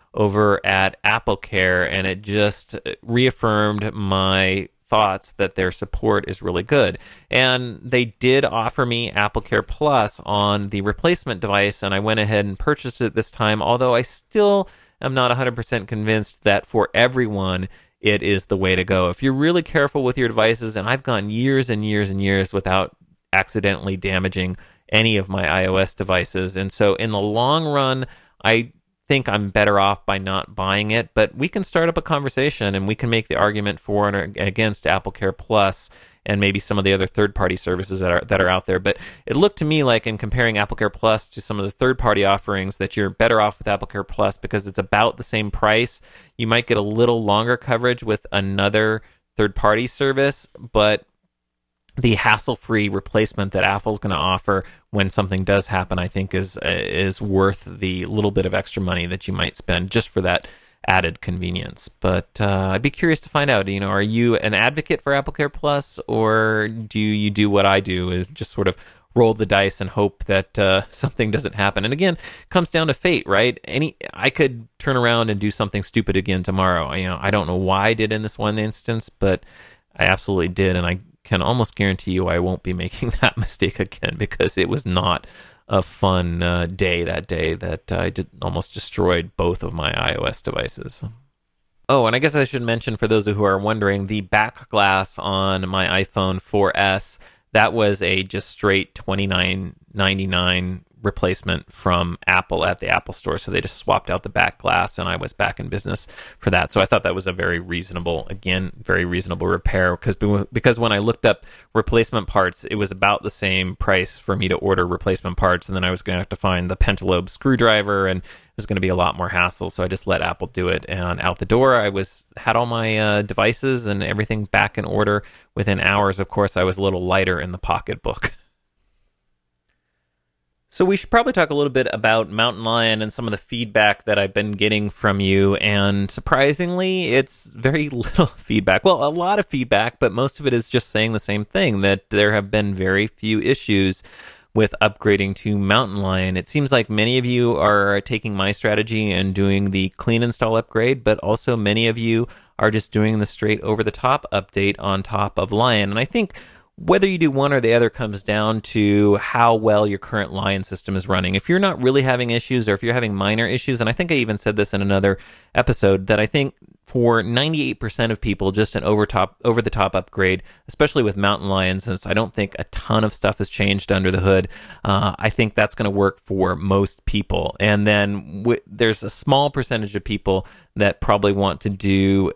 S1: over at AppleCare, and it just reaffirmed my thoughts that their support is really good. And they did offer me AppleCare Plus on the replacement device, and I went ahead and purchased it this time, although I still am not 100% convinced that for everyone it is the way to go. If you're really careful with your devices, and I've gone years and years and years without accidentally damaging any of my iOS devices, and so in the long run, I think I'm better off by not buying it, but we can start up a conversation and we can make the argument for and against AppleCare Plus and maybe some of the other third-party services that are out there. But it looked to me like, in comparing AppleCare Plus to some of the third-party offerings, that you're better off with AppleCare Plus because it's about the same price. You might get a little longer coverage with another third-party service, but the hassle-free replacement that Apple's going to offer when something does happen, I think is worth the little bit of extra money that you might spend just for that added convenience. But I'd be curious to find out, are you an advocate for AppleCare Plus, or do you do what I do, is just sort of roll the dice and hope that something doesn't happen? And again, it comes down to fate, right? I could turn around and do something stupid again tomorrow. I don't know why I did in this one instance, but I absolutely did, and I can almost guarantee you I won't be making that mistake again, because it was not a fun day that I almost destroyed both of my iOS devices. Oh, and I guess I should mention, for those who are wondering, the back glass on my iPhone 4S, that was a just straight $29.99 replacement from Apple at the Apple Store. So they just swapped out the back glass, and I was back in business for that. So I thought that was a very reasonable repair, because when I looked up replacement parts, it was about the same price for me to order replacement parts, and then I was going to have to find the Pentalobe screwdriver, and it was going to be a lot more hassle. So I just let Apple do it, and out the door I had all my devices and everything back in order within hours. Of course, I was a little lighter in the pocketbook. So we should probably talk a little bit about Mountain Lion and some of the feedback that I've been getting from you. And surprisingly, it's very little feedback. Well, a lot of feedback, but most of it is just saying the same thing, that there have been very few issues with upgrading to Mountain Lion. It seems like many of you are taking my strategy and doing the clean install upgrade, but also many of you are just doing the straight over-the-top update on top of Lion. And I think whether you do one or the other comes down to how well your current Lion system is running. If you're not really having issues, or if you're having minor issues, and I think I even said this in another episode, that I think for 98% of people, just an over-the-top upgrade, especially with Mountain Lion, since I don't think a ton of stuff has changed under the hood, I think that's going to work for most people. And then there's a small percentage of people that probably want to do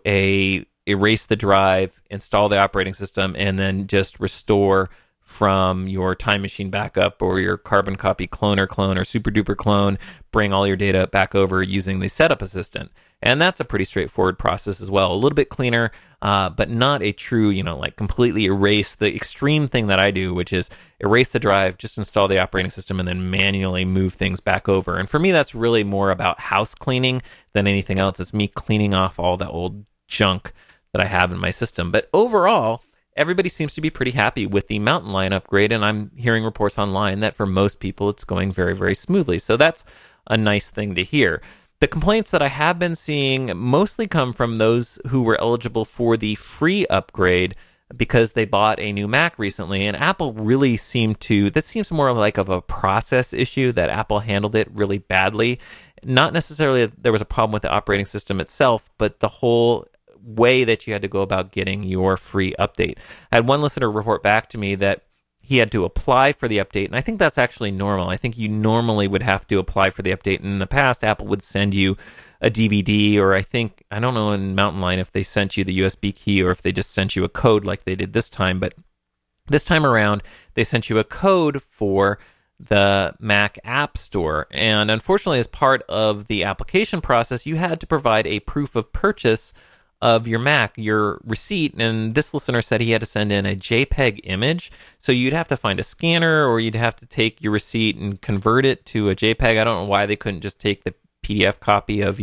S1: erase the drive, install the operating system, and then just restore from your Time Machine backup or your Carbon Copy clone or Super Duper clone, bring all your data back over using the Setup Assistant. And that's a pretty straightforward process as well. A little bit cleaner, but not a true, completely erase. The extreme thing that I do, which is erase the drive, just install the operating system, and then manually move things back over. And for me, that's really more about house cleaning than anything else. It's me cleaning off all the old junk that I have in my system. But overall, everybody seems to be pretty happy with the Mountain Lion upgrade, and I'm hearing reports online that for most people it's going very, very smoothly. So that's a nice thing to hear. The complaints that I have been seeing mostly come from those who were eligible for the free upgrade because they bought a new Mac recently, and Apple really this seems more like of a process issue, that Apple handled it really badly. Not necessarily that there was a problem with the operating system itself, but the whole way that you had to go about getting your free update. I had one listener report back to me that he had to apply for the update, and I think that's actually normal. I think you normally would have to apply for the update. In the past, Apple would send you a DVD, or I don't know in Mountain Lion if they sent you the USB key or if they just sent you a code like they did this time, but this time around, they sent you a code for the Mac App Store. And unfortunately, as part of the application process, you had to provide a proof of purchase of your Mac, your receipt, and this listener said he had to send in a JPEG image. So you'd have to find a scanner, or you'd have to take your receipt and convert it to a JPEG. I don't know why they couldn't just take the PDF copy of your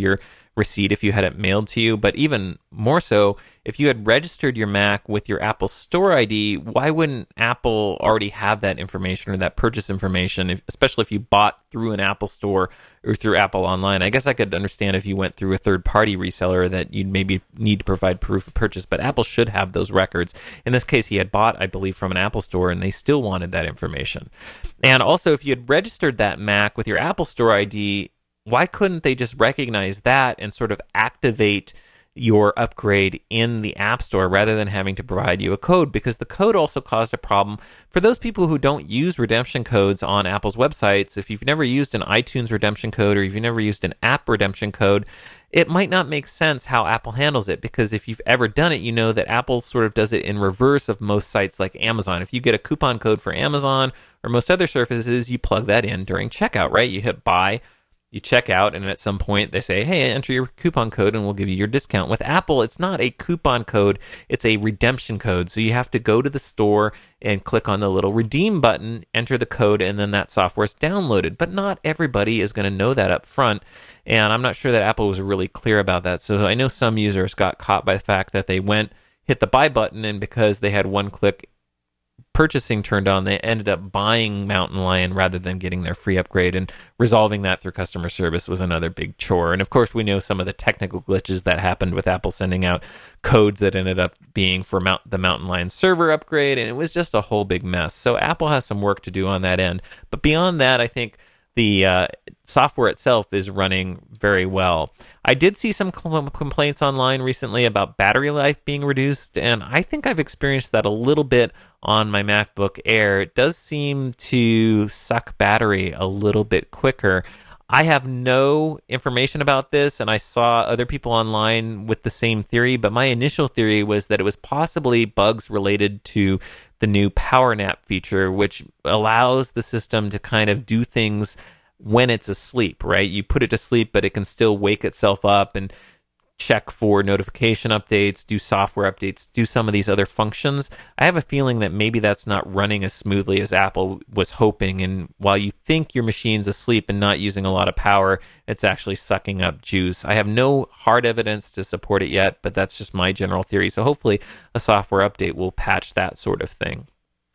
S1: receipt if you had it mailed to you. But even more so, if you had registered your Mac with your Apple Store ID, why wouldn't Apple already have that information or that purchase information, especially if you bought through an Apple Store or through Apple Online? I guess I could understand if you went through a third-party reseller that you'd maybe need to provide proof of purchase, but Apple should have those records. In this case, he had bought, I believe, from an Apple Store, and they still wanted that information. And also, if you had registered that Mac with your Apple Store ID, why couldn't they just recognize that and sort of activate your upgrade in the App Store rather than having to provide you a code? Because the code also caused a problem for those people who don't use redemption codes on Apple's websites. If you've never used an iTunes redemption code or if you've never used an app redemption code, it might not make sense how Apple handles it, because if you've ever done it, you know that Apple sort of does it in reverse of most sites like Amazon. If you get a coupon code for Amazon or most other services, you plug that in during checkout, right? You hit buy, you check out, and at some point they say, hey, enter your coupon code and we'll give you your discount. With Apple, it's not a coupon code, it's a redemption code. So you have to go to the store and click on the little redeem button, enter the code, and then that software is downloaded. But not everybody is going to know that up front, and I'm not sure that Apple was really clear about that. So I know some users got caught by the fact that they hit the buy button, and because they had one-click purchasing turned on, they ended up buying Mountain Lion rather than getting their free upgrade, and resolving that through customer service was another big chore. And of course, we know some of the technical glitches that happened with Apple sending out codes that ended up being for the Mountain Lion server upgrade, and it was just a whole big mess. So Apple has some work to do on that end. But beyond that, I think the software itself is running very well. I did see some complaints online recently about battery life being reduced, and I think I've experienced that a little bit on my MacBook Air. It does seem to suck battery a little bit quicker. I have no information about this, and I saw other people online with the same theory, but my initial theory was that it was possibly bugs related to the new Power Nap feature, which allows the system to kind of do things when it's asleep, right? You put it to sleep, but it can still wake itself up and check for notification updates, do software updates, do some of these other functions. I have a feeling that maybe that's not running as smoothly as Apple was hoping, and while you think your machine's asleep and not using a lot of power, it's actually sucking up juice. I have no hard evidence to support it yet, but that's just my general theory. So hopefully a software update will patch that sort of thing.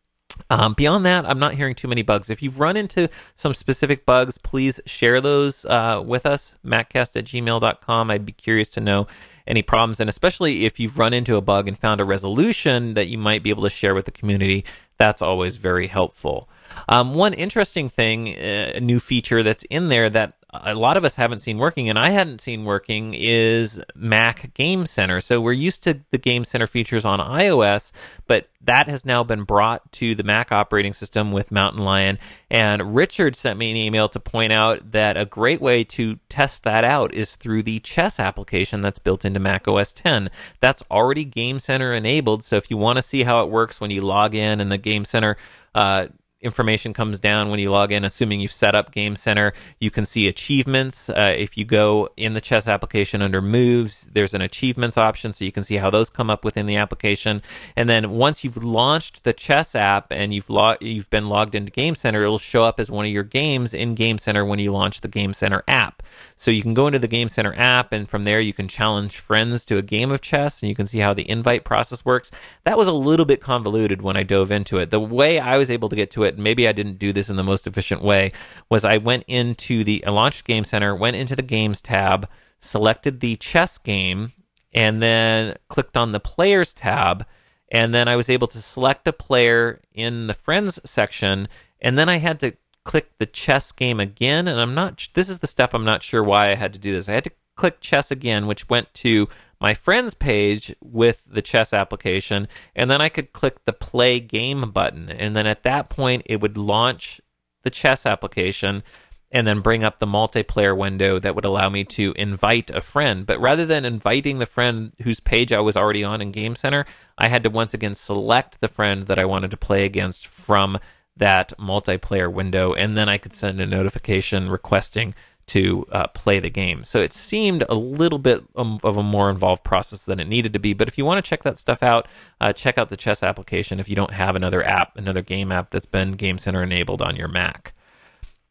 S1: Beyond that, I'm not hearing too many bugs. If you've run into some specific bugs, please share those with us, maccast@gmail.com. I'd be curious to know any problems, and especially if you've run into a bug and found a resolution that you might be able to share with the community, that's always very helpful. One interesting thing, a new feature that's in there that a lot of us haven't seen working, and I hadn't seen working, is Mac Game Center. So we're used to the Game Center features on iOS, but that has now been brought to the Mac operating system with Mountain Lion. And Richard sent me an email to point out that a great way to test that out is through the Chess application that's built into Mac OS X. That's already Game Center enabled, so if you want to see how it works when you log in and the Game Center information comes down when you log in, assuming you've set up Game Center, you can see achievements. If you go in the Chess application under Moves, there's an achievements option, so you can see how those come up within the application. And then once you've launched the Chess app and you've been logged into Game Center, it'll show up as one of your games in Game Center when you launch the Game Center app. So you can go into the Game Center app, and from there you can challenge friends to a game of chess, and you can see how the invite process works. That was a little bit convoluted when I dove into it. The way I was able to get to it, maybe I didn't do this in the most efficient way, was I launched Game Center, went into the Games tab, selected the chess game, and then clicked on the Players tab, and then I was able to select a player in the Friends section, and then I had to click the chess game again, and this is the step I'm not sure why I had to do this. I had to click chess again, which went to my Friends page with the Chess application, and then I could click the Play Game button, and then at that point it would launch the Chess application and then bring up the multiplayer window that would allow me to invite a friend. But rather than inviting the friend whose page I was already on in Game Center, I had to once again select the friend that I wanted to play against from that multiplayer window, and then I could send a notification requesting to play the game. So it seemed a little bit of a more involved process than it needed to be. But if you want to check that stuff out, check out the Chess application if you don't have another game app that's been Game Center enabled on your Mac.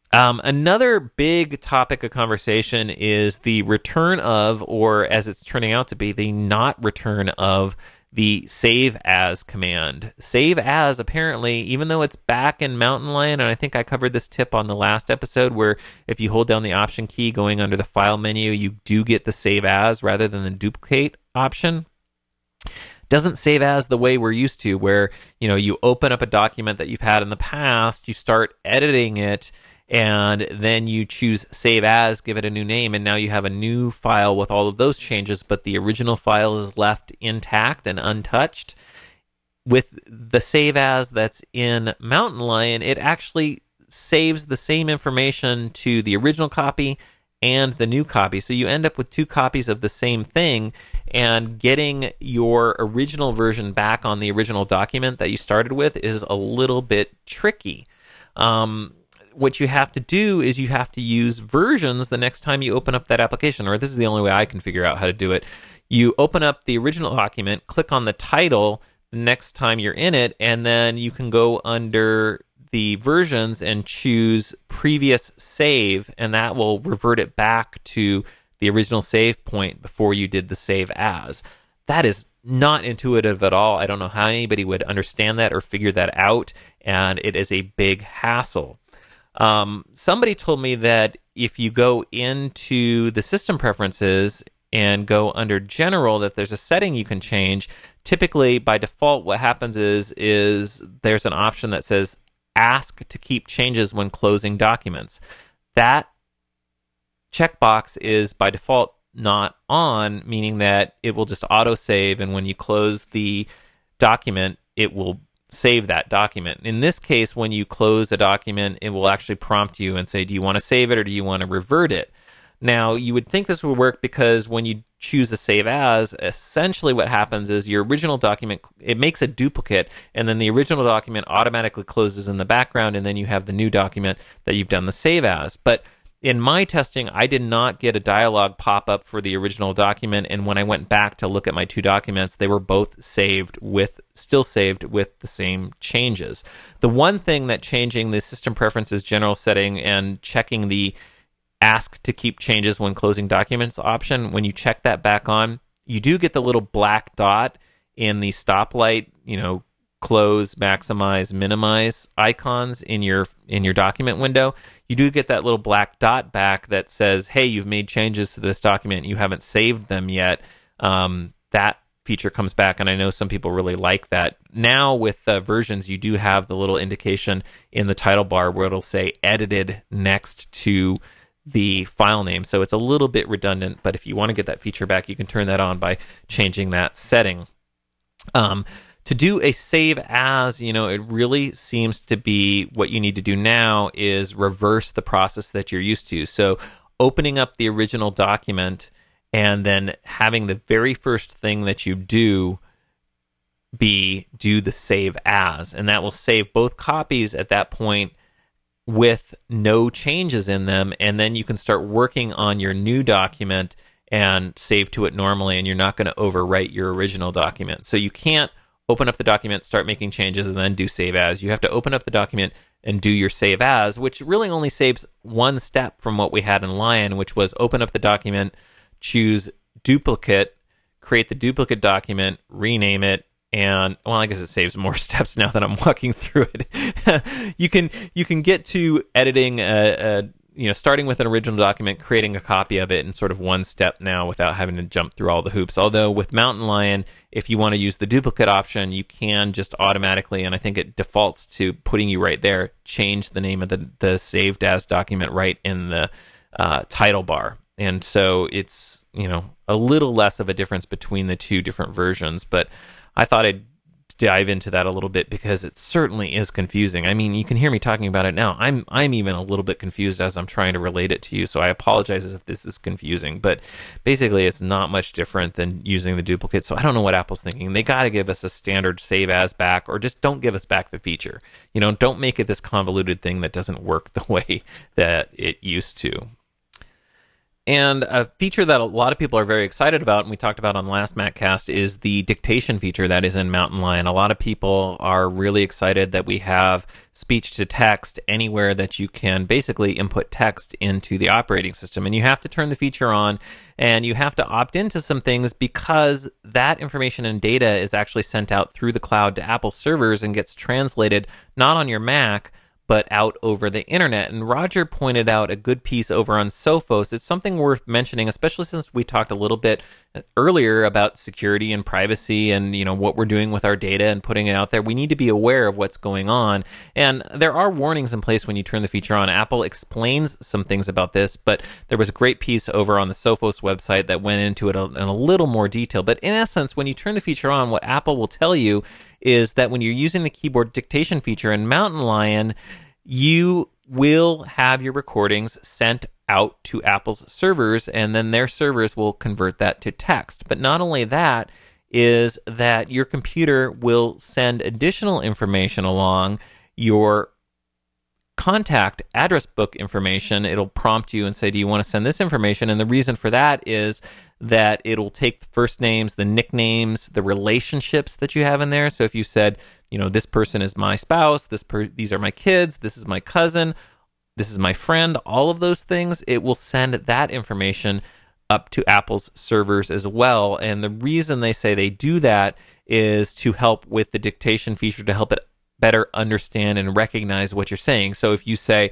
S1: Another big topic of conversation is the return of, or as it's turning out to be, the not return of the save as command. Save as, apparently, even though it's back in Mountain Lion, and I think I covered this tip on the last episode, where if you hold down the Option key going under the File menu, you do get the save as rather than the duplicate option. Doesn't save as the way we're used to, where you open up a document that you've had in the past, you start editing it, and then you choose save as, give it a new name, and now you have a new file with all of those changes, but the original file is left intact and untouched. With the save as that's in Mountain Lion, it actually saves the same information to the original copy and the new copy. So you end up with two copies of the same thing, and getting your original version back on the original document that you started with is a little bit tricky. What you have to do is you have to use versions the next time you open up that application, or this is the only way I can figure out how to do it. You open up the original document, click on the title the next time you're in it, and then you can go under the versions and choose previous save, and that will revert it back to the original save point before you did the save as. That is not intuitive at all. I don't know how anybody would understand that or figure that out, and it is a big hassle. Somebody told me that if you go into the system preferences and go under general, that there's a setting you can change. Typically, by default, what happens is there's an option that says ask to keep changes when closing documents. That checkbox is by default not on, meaning that it will just autosave, and when you close the document, it will save that document. In this case, when you close a document, it will actually prompt you and say, do you want to save it or do you want to revert it? Now, you would think this would work because when you choose a save as, essentially what happens is your original document, it makes a duplicate, and then the original document automatically closes in the background, and then you have the new document that you've done the save as. But in my testing, I did not get a dialog pop up for the original document, and when I went back to look at my two documents, they were both still saved with the same changes. The one thing that changing the system preferences general setting and checking the ask to keep changes when closing documents option, when you check that back on, you do get the little black dot in the stoplight, close, maximize, minimize icons in your document window. You do get that little black dot back that says, hey, you've made changes to this document, you haven't saved them yet. That feature comes back, and I know some people really like that. Now with versions, you do have the little indication in the title bar where it'll say edited next to the file name. So it's a little bit redundant, but if you want to get that feature back, you can turn that on by changing that setting. To do a save as, it really seems to be what you need to do now is reverse the process that you're used to. So opening up the original document and then having the very first thing that you do be do the save as, and that will save both copies at that point with no changes in them, and then you can start working on your new document and save to it normally, and you're not going to overwrite your original document. So you can't open up the document, start making changes, and then do save as. You have to open up the document and do your save as, which really only saves one step from what we had in Lion, which was open up the document, choose duplicate, create the duplicate document, rename it, and I guess it saves more steps now that I'm walking through it. You can get to editing starting with an original document, creating a copy of it in sort of one step now without having to jump through all the hoops. Although with Mountain Lion, if you want to use the duplicate option, you can just automatically, and I think it defaults to putting you right there, change the name of the saved as document right in the title bar. And so it's, a little less of a difference between the two different versions, but I thought I'd dive into that a little bit because it certainly is confusing. I mean, you can hear me talking about it now. I'm even a little bit confused as I'm trying to relate it to you, so I apologize if this is confusing, but basically it's not much different than using the duplicate, so I don't know what Apple's thinking. They got to give us a standard save as back, or just don't give us back the feature. Don't make it this convoluted thing that doesn't work the way that it used to. And a feature that a lot of people are very excited about, and we talked about on the last MacCast, is the dictation feature that is in Mountain Lion. A lot of people are really excited that we have speech to text anywhere that you can basically input text into the operating system. And you have to turn the feature on, and you have to opt into some things because that information and data is actually sent out through the cloud to Apple servers and gets translated not on your Mac, but out over the internet. And Roger pointed out a good piece over on Sophos. It's something worth mentioning, especially since we talked a little bit earlier about security and privacy and, what we're doing with our data and putting it out there. We need to be aware of what's going on. And there are warnings in place when you turn the feature on. Apple explains some things about this, but there was a great piece over on the Sophos website that went into it in a little more detail. But in essence, when you turn the feature on, what Apple will tell you is that when you're using the keyboard dictation feature in Mountain Lion, you will have your recordings sent out to Apple's servers, and then their servers will convert that to text. But not only that, is that your computer will send additional information along, your contact address book information. It'll prompt you and say, do you want to send this information? And the reason for that is that it'll take the first names, the nicknames, the relationships that you have in there. So if you said, this person is my spouse, these are my kids, this is my cousin, this is my friend, all of those things, it will send that information up to Apple's servers as well. And the reason they say they do that is to help with the dictation feature, to help it better understand and recognize what you're saying. So if you say,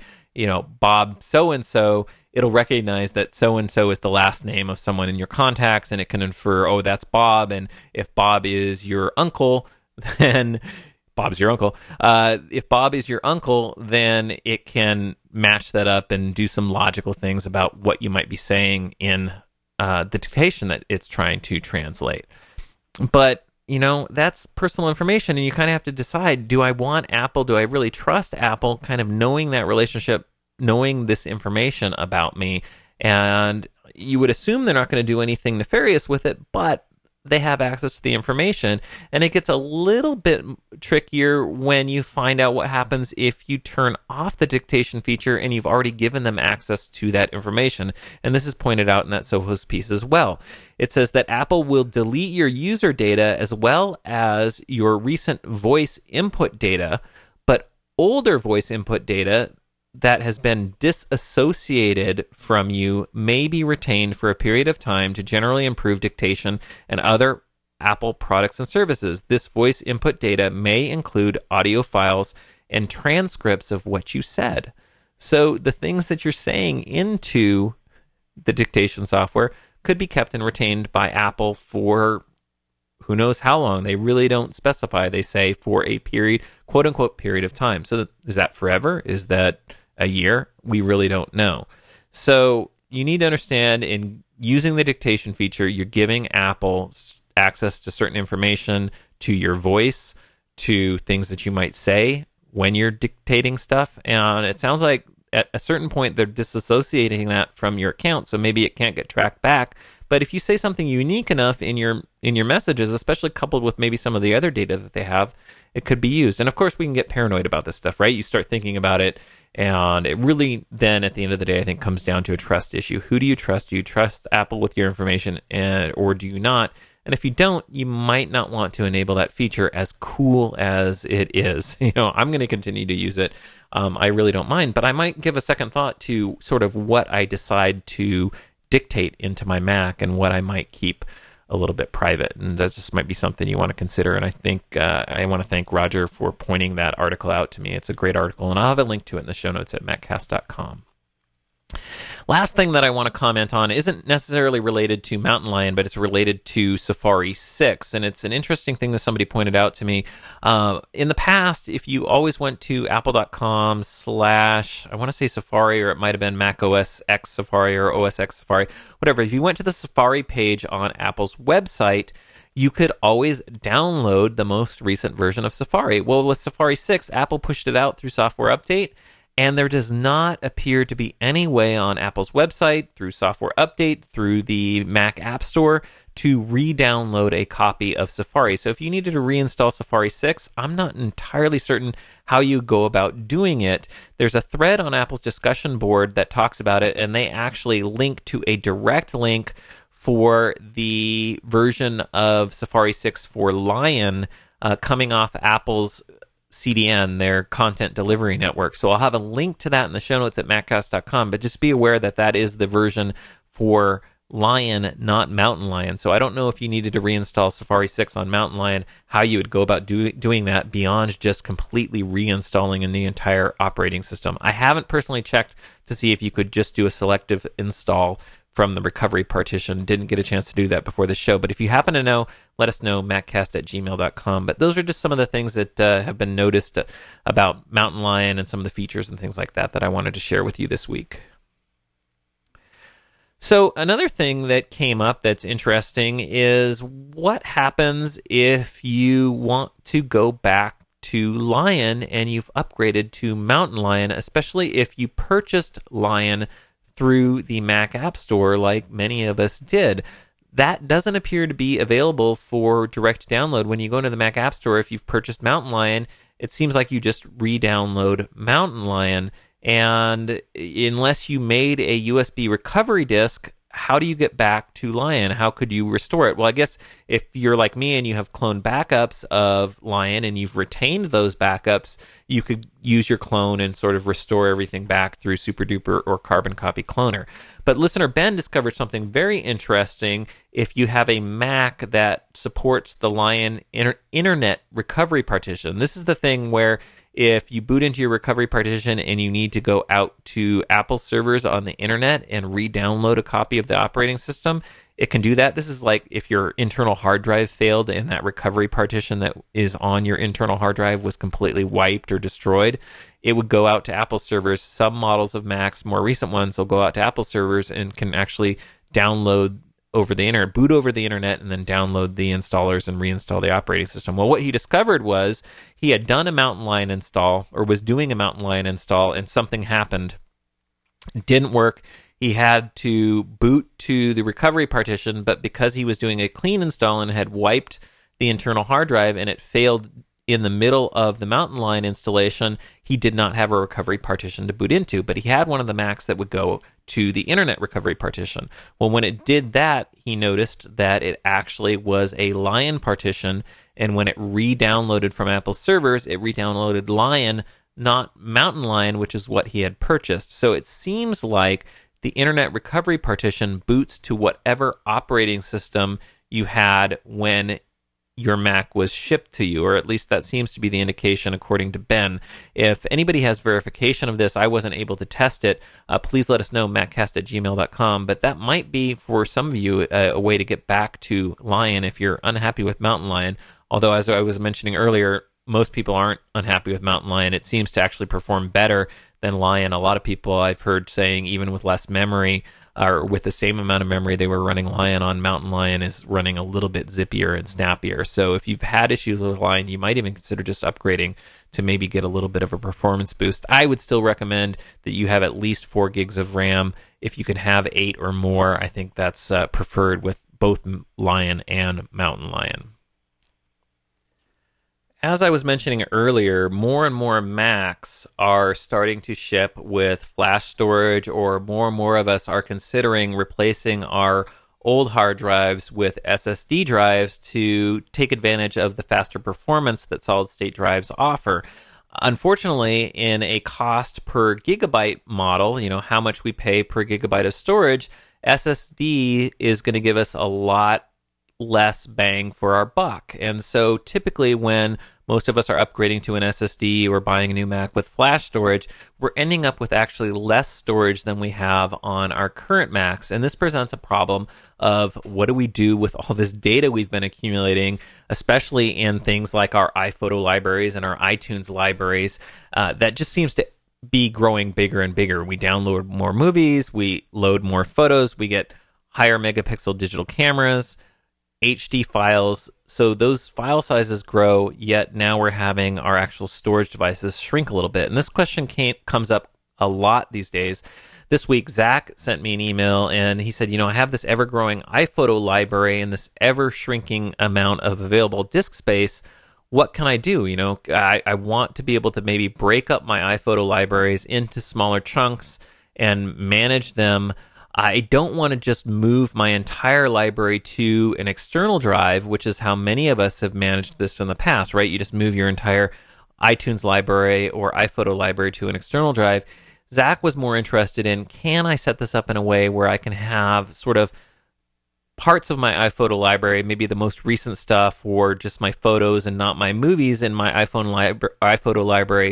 S1: Bob so-and-so, it'll recognize that so-and-so is the last name of someone in your contacts, and it can infer, oh, that's Bob. And if Bob is your uncle, then Bob's your uncle. If Bob is your uncle, then it can match that up and do some logical things about what you might be saying in the dictation that it's trying to translate. But that's personal information, and you kind of have to decide, do I want Apple? Do I really trust Apple kind of knowing that relationship, knowing this information about me? And you would assume they're not going to do anything nefarious with it, but they have access to the information. And it gets a little bit trickier when you find out what happens if you turn off the dictation feature and you've already given them access to that information. And this is pointed out in that Sophos piece as well. It says that Apple will delete your user data as well as your recent voice input data, but older voice input data that has been disassociated from you may be retained for a period of time to generally improve dictation and other Apple products and services. This voice input data may include audio files and transcripts of what you said. So the things that you're saying into the dictation software could be kept and retained by Apple for who knows how long. They really don't specify. They say for a period, quote unquote, period of time. So is that forever? Is that a year? We really don't know. So you need to understand, in using the dictation feature, you're giving Apple access to certain information, to your voice, to things that you might say when you're dictating stuff. And it sounds like at a certain point they're disassociating that from your account, so maybe it can't get tracked back. But if you say something unique enough in your messages, especially coupled with maybe some of the other data that they have, it could be used. And of course, we can get paranoid about this stuff, right? You start thinking about it, and it really then, at the end of the day, I think comes down to a trust issue. Who do you trust? Do you trust Apple with your information, or do you not? And if you don't, you might not want to enable that feature, as cool as it is. I'm going to continue to use it. I really don't mind, but I might give a second thought to sort of what I decide to dictate into my Mac and what I might keep a little bit private. And that just might be something you want to consider. And I think I want to thank Roger for pointing that article out to me. It's a great article, and I'll have a link to it in the show notes at maccast.com. Last thing that I want to comment on isn't necessarily related to Mountain Lion, but it's related to Safari 6. And it's an interesting thing that somebody pointed out to me. In the past, if you always went to apple.com/ I want to say Safari, or it might have been Mac OS X Safari or OS X Safari, whatever. If you went to the Safari page on Apple's website, you could always download the most recent version of Safari. Well, with Safari 6, Apple pushed it out through Software Update, and there does not appear to be any way on Apple's website, through Software Update, through the Mac App Store, to re-download a copy of Safari. So if you needed to reinstall Safari 6, I'm not entirely certain how you go about doing it. There's a thread on Apple's discussion board that talks about it, and they actually link to a direct link for the version of Safari 6 for Lion coming off Apple's CDN, their content delivery network. So I'll have a link to that in the show notes at maccast.com, but just be aware that that is the version for Lion, not Mountain Lion. So I don't know if you needed to reinstall Safari 6 on Mountain Lion, how you would go about doing that beyond just completely reinstalling in the entire operating system. I haven't personally checked to see if you could just do a selective install from the recovery partition. Didn't get a chance to do that before the show, but if you happen to know, let us know, maccast@gmail.com. But those are just some of the things that have been noticed about Mountain Lion and some of the features and things like that that I wanted to share with you this week. So another thing that came up that's interesting is what happens if you want to go back to Lion and you've upgraded to Mountain Lion, especially if you purchased Lion through the Mac App Store like many of us did. That doesn't appear to be available for direct download. When you go into the Mac App Store, if you've purchased Mountain Lion, it seems like you just re-download Mountain Lion. And unless you made a USB recovery disk, how do you get back to Lion? How could you restore it? Well, I guess if you're like me and you have clone backups of Lion and you've retained those backups, you could use your clone and sort of restore everything back through SuperDuper or Carbon Copy Cloner. But listener Ben discovered something very interesting if you have a Mac that supports the Lion Internet Recovery Partition. This is the thing where if you boot into your recovery partition and you need to go out to Apple servers on the internet and re-download a copy of the operating system, it can do that. This is like if your internal hard drive failed and that recovery partition that is on your internal hard drive was completely wiped or destroyed, it would go out to Apple servers. Some models of Macs, more recent ones, will go out to Apple servers and can actually download over the internet, boot over the internet, and then download the installers and reinstall the operating system. Well, what he discovered was he had done a Mountain Lion install, or was doing a Mountain Lion install, and something happened. It didn't work. He had to boot to the recovery partition, but because he was doing a clean install and had wiped the internal hard drive and it failed in the middle of the Mountain Lion installation, he did not have a recovery partition to boot into, but he had one of the Macs that would go to the internet recovery partition. Well, when it did that, he noticed that it actually was a Lion partition, and when it re-downloaded from Apple servers, it re-downloaded Lion, not Mountain Lion, which is what he had purchased. So it seems like the internet recovery partition boots to whatever operating system you had when your Mac was shipped to you, or at least that seems to be the indication according to Ben. If anybody has verification of this, I wasn't able to test it, please let us know, maccast@gmail.com, but that might be, for some of you, a way to get back to Lion if you're unhappy with Mountain Lion. Although, as I was mentioning earlier, most people aren't unhappy with Mountain Lion. It seems to actually perform better than Lion. A lot of people I've heard saying, even with less memory, or with the same amount of memory they were running Lion on, Mountain Lion is running a little bit zippier and snappier. So if you've had issues with Lion, you might even consider just upgrading to maybe get a little bit of a performance boost. I would still recommend that you have at least 4 gigs of RAM. If you can have 8 or more, I think that's preferred with both Lion and Mountain Lion. As I was mentioning earlier, more and more Macs are starting to ship with flash storage, or more of us are considering replacing our old hard drives with SSD drives to take advantage of the faster performance that solid-state drives offer. Unfortunately, in a cost per gigabyte model, how much we pay per gigabyte of storage, SSD is going to give us a lot less bang for our buck. And so typically when most of us are upgrading to an SSD or buying a new Mac with flash storage, we're ending up with actually less storage than we have on our current Macs. And this presents a problem of what do we do with all this data we've been accumulating, especially in things like our iPhoto libraries and our iTunes libraries, that just seems to be growing bigger and bigger. We download more movies, we load more photos, we get higher megapixel digital cameras, HD files, so those file sizes grow, yet now we're having our actual storage devices shrink a little bit. And this question comes up a lot these days. this week, Zach sent me an email and he said, I have this ever-growing iPhoto library and this ever-shrinking amount of available disk space. What can I do? I want to be able to maybe break up my iPhoto libraries into smaller chunks and manage them. I don't want to just move my entire library to an external drive, which is how many of us have managed this in the past, right? You just move your entire iTunes library or iPhoto library to an external drive. Zach was more interested in, can I set this up in a way where I can have sort of parts of my iPhoto library, maybe the most recent stuff or just my photos and not my movies in my iPhoto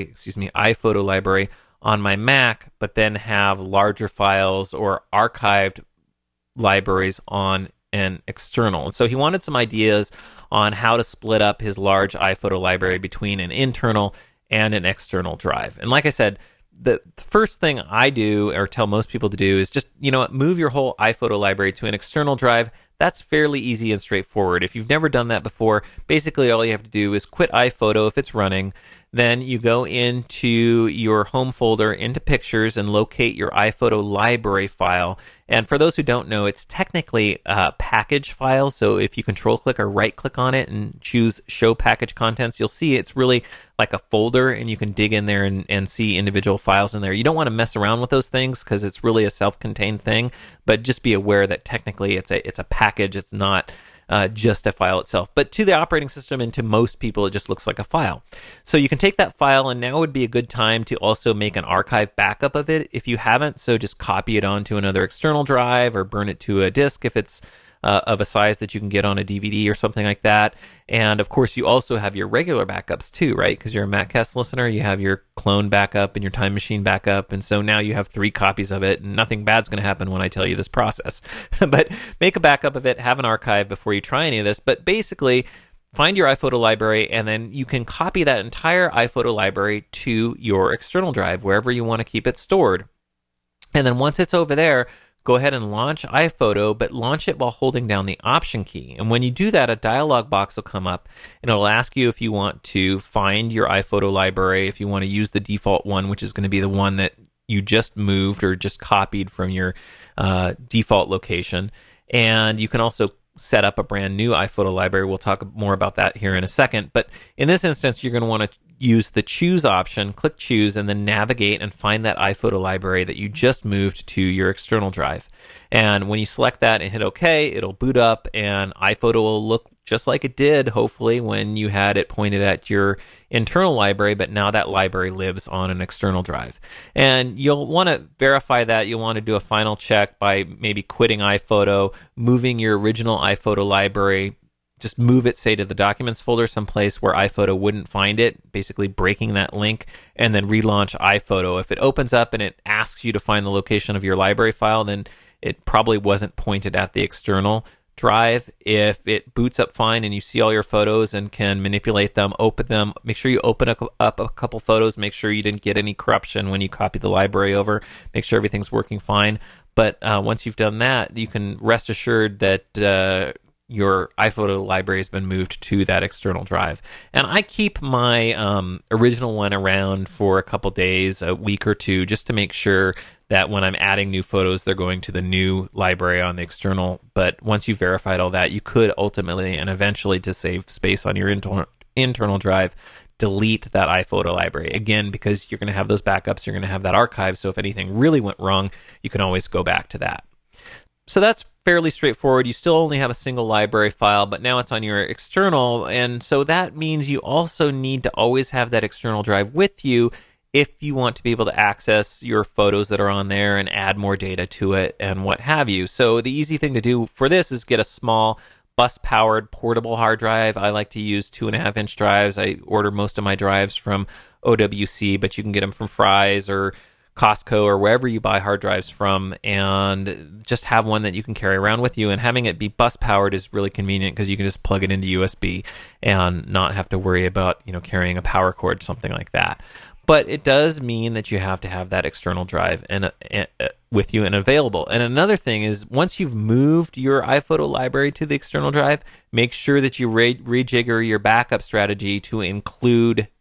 S1: library on my Mac, but then have larger files or archived libraries on an external. And so he wanted some ideas on how to split up his large iPhoto library between an internal and an external drive. And like I said, the first thing I do or tell most people to do is just, move your whole iPhoto library to an external drive. That's fairly easy and straightforward. If you've never done that before, basically all you have to do is quit iPhoto if it's running. Then you go into your home folder, into Pictures, and locate your iPhoto library file. And for those who don't know, it's technically a package file. So if you control-click or right-click on it and choose Show Package Contents, you'll see it's really like a folder, and you can dig in there and see individual files in there. You don't want to mess around with those things because it's really a self-contained thing, but just be aware that technically it's a package. It's not just a file itself. But to the operating system and to most people, it just looks like a file. So you can take that file, and now would be a good time to also make an archive backup of it if you haven't. So just copy it onto another external drive or burn it to a disk if it's of a size that you can get on a DVD or something like that. And of course, you also have your regular backups too, right? Because you're a MacCast listener, you have your clone backup and your Time Machine backup. And so now you have 3 copies of it, and nothing bad's going to happen when I tell you this process. But make a backup of it, have an archive before you try any of this. But basically, find your iPhoto library, and then you can copy that entire iPhoto library to your external drive, wherever you want to keep it stored. And then once it's over there, go ahead and launch iPhoto, but launch it while holding down the Option key. And when you do that, a dialog box will come up, and it'll ask you if you want to find your iPhoto library, if you want to use the default one, which is going to be the one that you just moved or just copied from your default location. And you can also set up a brand new iPhoto library. We'll talk more about that here in a second. But in this instance, you're going to want to use the Choose option, click Choose, and then navigate and find that iPhoto library that you just moved to your external drive. And when you select that and hit OK, it'll boot up, and iPhoto will look just like it did, hopefully, when you had it pointed at your internal library, but now that library lives on an external drive. And you'll want to verify that. You'll want to do a final check by maybe quitting iPhoto, moving your original iPhoto library, just move it, say, to the Documents folder, someplace where iPhoto wouldn't find it, basically breaking that link, and then relaunch iPhoto. If it opens up and it asks you to find the location of your library file, then it probably wasn't pointed at the external drive. If it boots up fine and you see all your photos and can manipulate them, open them, make sure you open up a couple photos, make sure you didn't get any corruption when you copy the library over, make sure everything's working fine. But once you've done that, you can rest assured that your iPhoto library has been moved to that external drive. And I keep my original one around for a couple days, a week or two, just to make sure that when I'm adding new photos, they're going to the new library on the external. But once you've verified all that, you could ultimately and eventually, to save space on your internal drive, delete that iPhoto library. Again, because you're going to have those backups, you're going to have that archive, so if anything really went wrong, you can always go back to that. So that's fairly straightforward. You still only have a single library file, but now it's on your external, and so that means you also need to always have that external drive with you if you want to be able to access your photos that are on there and add more data to it and what have you. So the easy thing to do for this is get a small bus-powered portable hard drive. I like to use 2.5-inch drives. I order most of my drives from OWC, but you can get them from Fry's or Costco or wherever you buy hard drives from, and just have one that you can carry around with you. And having it be bus powered is really convenient because you can just plug it into USB and not have to worry about, carrying a power cord, something like that. But it does mean that you have to have that external drive and with you and available. And another thing is, once you've moved your iPhoto library to the external drive, make sure that you rejigger your backup strategy to include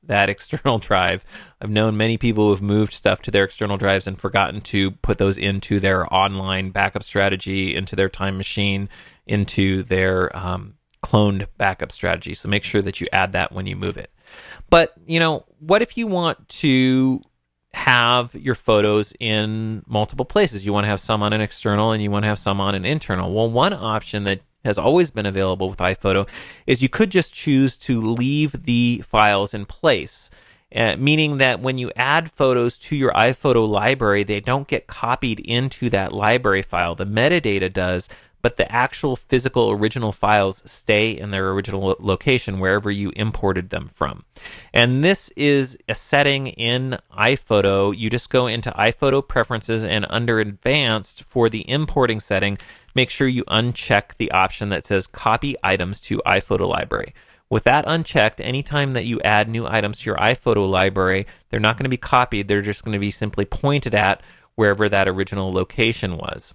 S1: that external drive. I've known many people who have moved stuff to their external drives and forgotten to put those into their online backup strategy, into their time machine, into their cloned backup strategy. So make sure that you add that when you move it. But, what if you want to have your photos in multiple places? You want to have some on an external and you want to have some on an internal. Well, one option that has always been available with iPhoto is you could just choose to leave the files in place, meaning that when you add photos to your iPhoto library, they don't get copied into that library file. The metadata does, but the actual physical original files stay in their original location wherever you imported them from. And this is a setting in iPhoto. You just go into iPhoto Preferences, and under Advanced, for the importing setting, make sure you uncheck the option that says Copy Items to iPhoto Library. With that unchecked, anytime that you add new items to your iPhoto library, they're not going to be copied. They're just going to be simply pointed at wherever that original location was.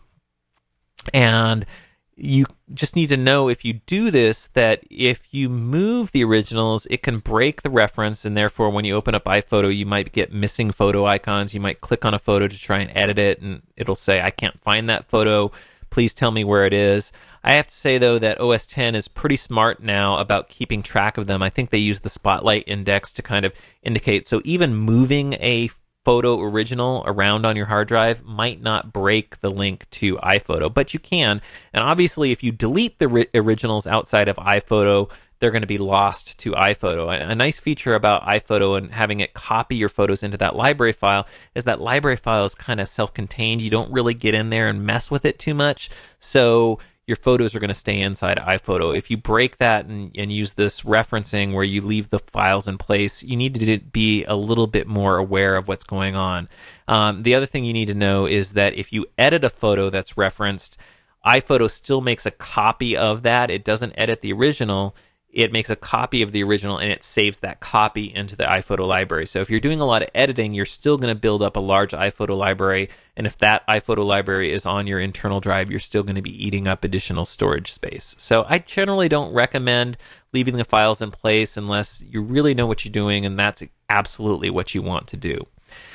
S1: And you just need to know, if you do this, that if you move the originals, it can break the reference, and therefore when you open up iPhoto, you might get missing photo icons. You might click on a photo to try and edit it, and it'll say, I can't find that photo. Please tell me where it is. I have to say, though, that OS X is pretty smart now about keeping track of them. I think they use the Spotlight Index to kind of indicate. So even moving a photo original around on your hard drive might not break the link to iPhoto, but you can. And obviously, if you delete the originals outside of iPhoto, they're going to be lost to iPhoto. A nice feature about iPhoto and having it copy your photos into that library file is that library file is kind of self-contained. You don't really get in there and mess with it too much. So your photos are going to stay inside iPhoto. If you break that and use this referencing where you leave the files in place, you need to be a little bit more aware of what's going on. The other thing you need to know is that if you edit a photo that's referenced, iPhoto still makes a copy of that. It doesn't edit the original. It makes a copy of the original, and it saves that copy into the iPhoto library. So if you're doing a lot of editing, you're still going to build up a large iPhoto library. And if that iPhoto library is on your internal drive, you're still going to be eating up additional storage space. So I generally don't recommend leaving the files in place unless you really know what you're doing, and that's absolutely what you want to do.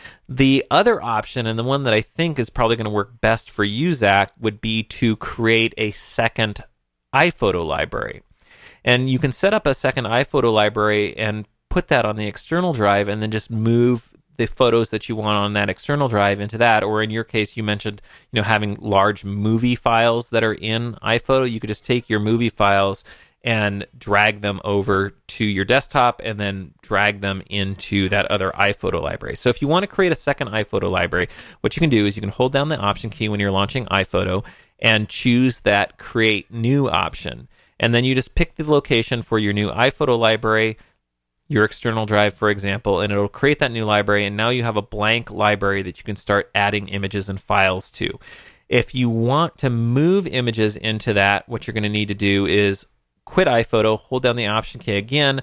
S1: The other option, and the one that I think is probably going to work best for you, Zach, would be to create a second iPhoto library. And you can set up a second iPhoto library and put that on the external drive, and then just move the photos that you want on that external drive into that. Or in your case, you mentioned, having large movie files that are in iPhoto. You could just take your movie files and drag them over to your desktop and then drag them into that other iPhoto library. So if you want to create a second iPhoto library, what you can do is you can hold down the Option key when you're launching iPhoto and choose that Create New option. And then you just pick the location for your new iPhoto library, your external drive, for example, and it'll create that new library. And now you have a blank library that you can start adding images and files to. If you want to move images into that, what you're going to need to do is quit iPhoto, hold down the Option key again,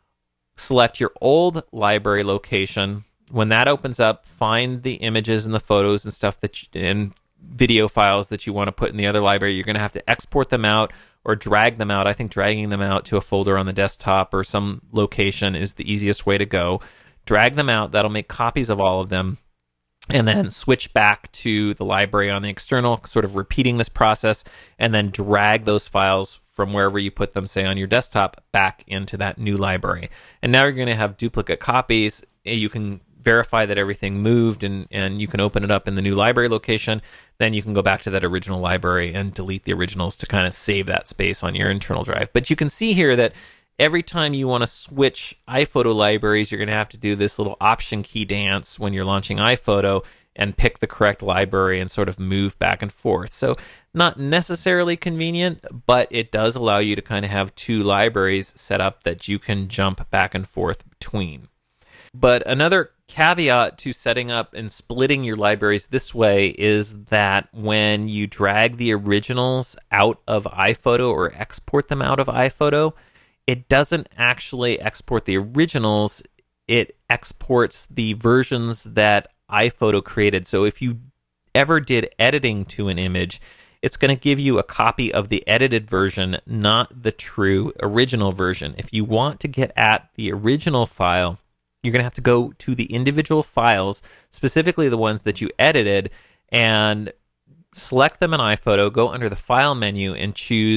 S1: select your old library location. When that opens up, find the images and the photos and stuff and video files that you want to put in the other library. You're going to have to export them out or drag them out. I think dragging them out to a folder on the desktop or some location is the easiest way to go. Drag them out. That'll make copies of all of them. And then switch back to the library on the external, sort of repeating this process, and then drag those files from wherever you put them, say on your desktop, back into that new library. And now you're going to have duplicate copies. You can verify that everything moved, and you can open it up in the new library location. Then you can go back to that original library and delete the originals to kind of save that space on your internal drive. But you can see here that every time you want to switch iPhoto libraries, you're going to have to do this little Option key dance when you're launching iPhoto and pick the correct library and sort of move back and forth. So not necessarily convenient, but it does allow you to kind of have two libraries set up that you can jump back and forth between. But another caveat to setting up and splitting your libraries this way is that when you drag the originals out of iPhoto or export them out of iPhoto, it doesn't actually export the originals. It exports the versions that iPhoto created. So if you ever did editing to an image, it's going to give you a copy of the edited version, not the true original version. If you want to get at the original file, you're going to have to go to the individual files, specifically the ones that you edited, and select them in iPhoto, go under the File menu and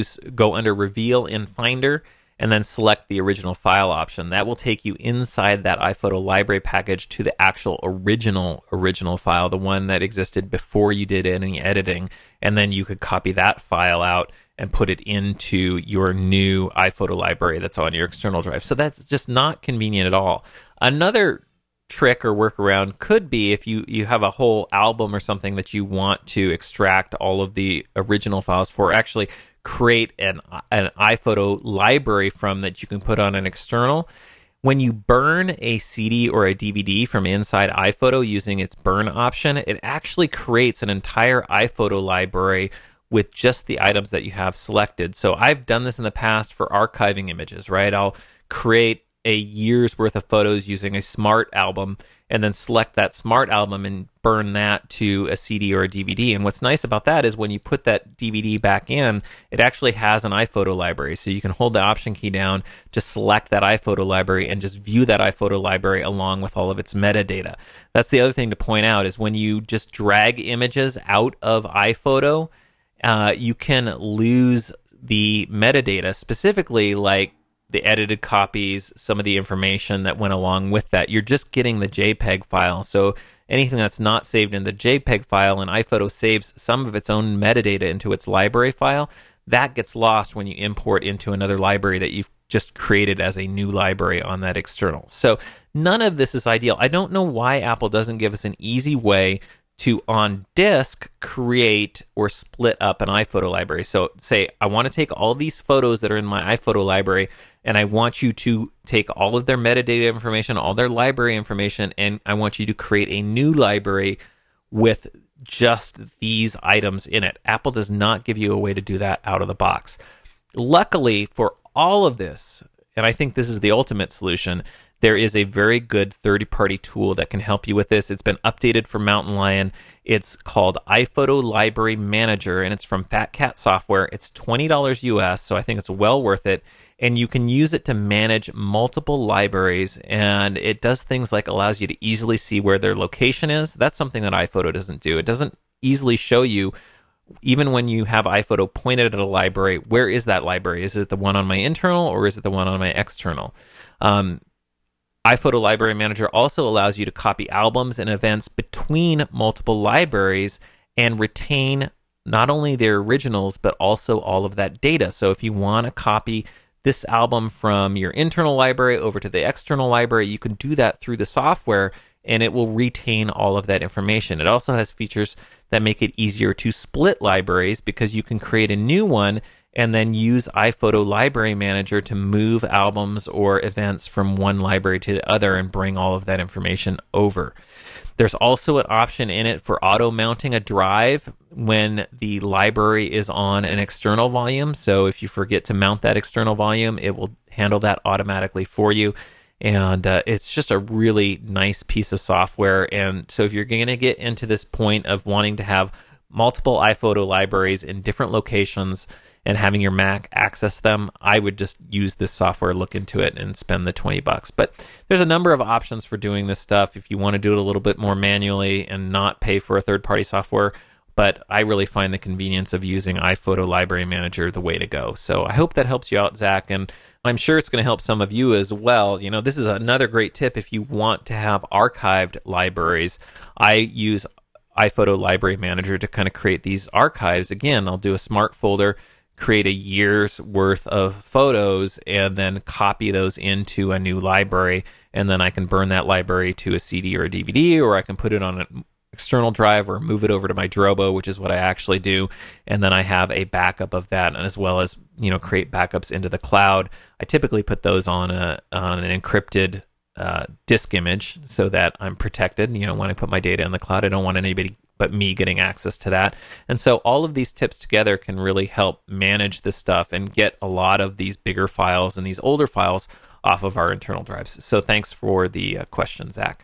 S1: go under Reveal in Finder, and then select the original file option. That will take you inside that iPhoto library package to the actual original file, the one that existed before you did any editing, and then you could copy that file out and put it into your new iPhoto library that's on your external drive. So that's just not convenient at all. Another trick or workaround could be if you have a whole album or something that you want to extract all of the original files for, actually create an iPhoto library from that you can put on an external. When you burn a CD or a DVD from inside iPhoto using its burn option, it actually creates an entire iPhoto library with just the items that you have selected. So I've done this in the past for archiving images, right? I'll create a year's worth of photos using a smart album and then select that smart album and burn that to a CD or a DVD. And what's nice about that is when you put that DVD back in, it actually has an iPhoto library. So you can hold the Option key down to select that iPhoto library and just view that iPhoto library along with all of its metadata. That's the other thing to point out, is when you just drag images out of iPhoto, you can lose the metadata, specifically like the edited copies, some of the information that went along with that. You're just getting the JPEG file. So anything that's not saved in the JPEG file, and iPhoto saves some of its own metadata into its library file, that gets lost when you import into another library that you've just created as a new library on that external. So none of this is ideal. I don't know why Apple doesn't give us an easy way to, on disk, create or split up an iPhoto library. So say, I want to take all these photos that are in my iPhoto library, and I want you to take all of their metadata information, all their library information, and I want you to create a new library with just these items in it. Apple does not give you a way to do that out of the box. Luckily for all of this, and I think this is the ultimate solution, there is a very good third-party tool that can help you with this. It's been updated for Mountain Lion. It's called iPhoto Library Manager, and it's from Fat Cat Software. It's $20 US, so I think it's well worth it. And you can use it to manage multiple libraries, and it does things like allows you to easily see where their location is. That's something that iPhoto doesn't do. It doesn't easily show you, even when you have iPhoto pointed at a library, where is that library? Is it the one on my internal, or is it the one on my external? iPhoto Library Manager also allows you to copy albums and events between multiple libraries and retain not only their originals, but also all of that data. So if you want to copy this album from your internal library over to the external library, you can do that through the software, and it will retain all of that information. It also has features that make it easier to split libraries, because you can create a new one and then use iPhoto Library Manager to move albums or events from one library to the other and bring all of that information over. There's also an option in it for auto-mounting a drive when the library is on an external volume. So if you forget to mount that external volume, it will handle that automatically for you. And it's just a really nice piece of software. And so if you're going to get into this point of wanting to have multiple iPhoto libraries in different locations and having your Mac access them, I would just use this software, look into it, and spend the $20. But there's a number of options for doing this stuff if you want to do it a little bit more manually and not pay for a third-party software. But I really find the convenience of using iPhoto Library Manager the way to go. So I hope that helps you out, Zach, and I'm sure it's going to help some of you as well. You know, this is another great tip if you want to have archived libraries. I use iPhoto Library Manager to kind of create these archives. Again, I'll do a smart folder, create a year's worth of photos, and then copy those into a new library. And then I can burn that library to a CD or a DVD, or I can put it on an external drive or move it over to my Drobo, which is what I actually do. And then I have a backup of that, and as well as, you know, create backups into the cloud. I typically put those on an encrypted disk image so that I'm protected. You know, when I put my data in the cloud, I don't want anybody but me getting access to that. And so all of these tips together can really help manage this stuff and get a lot of these bigger files and these older files off of our internal drives. So thanks for the question, Zach.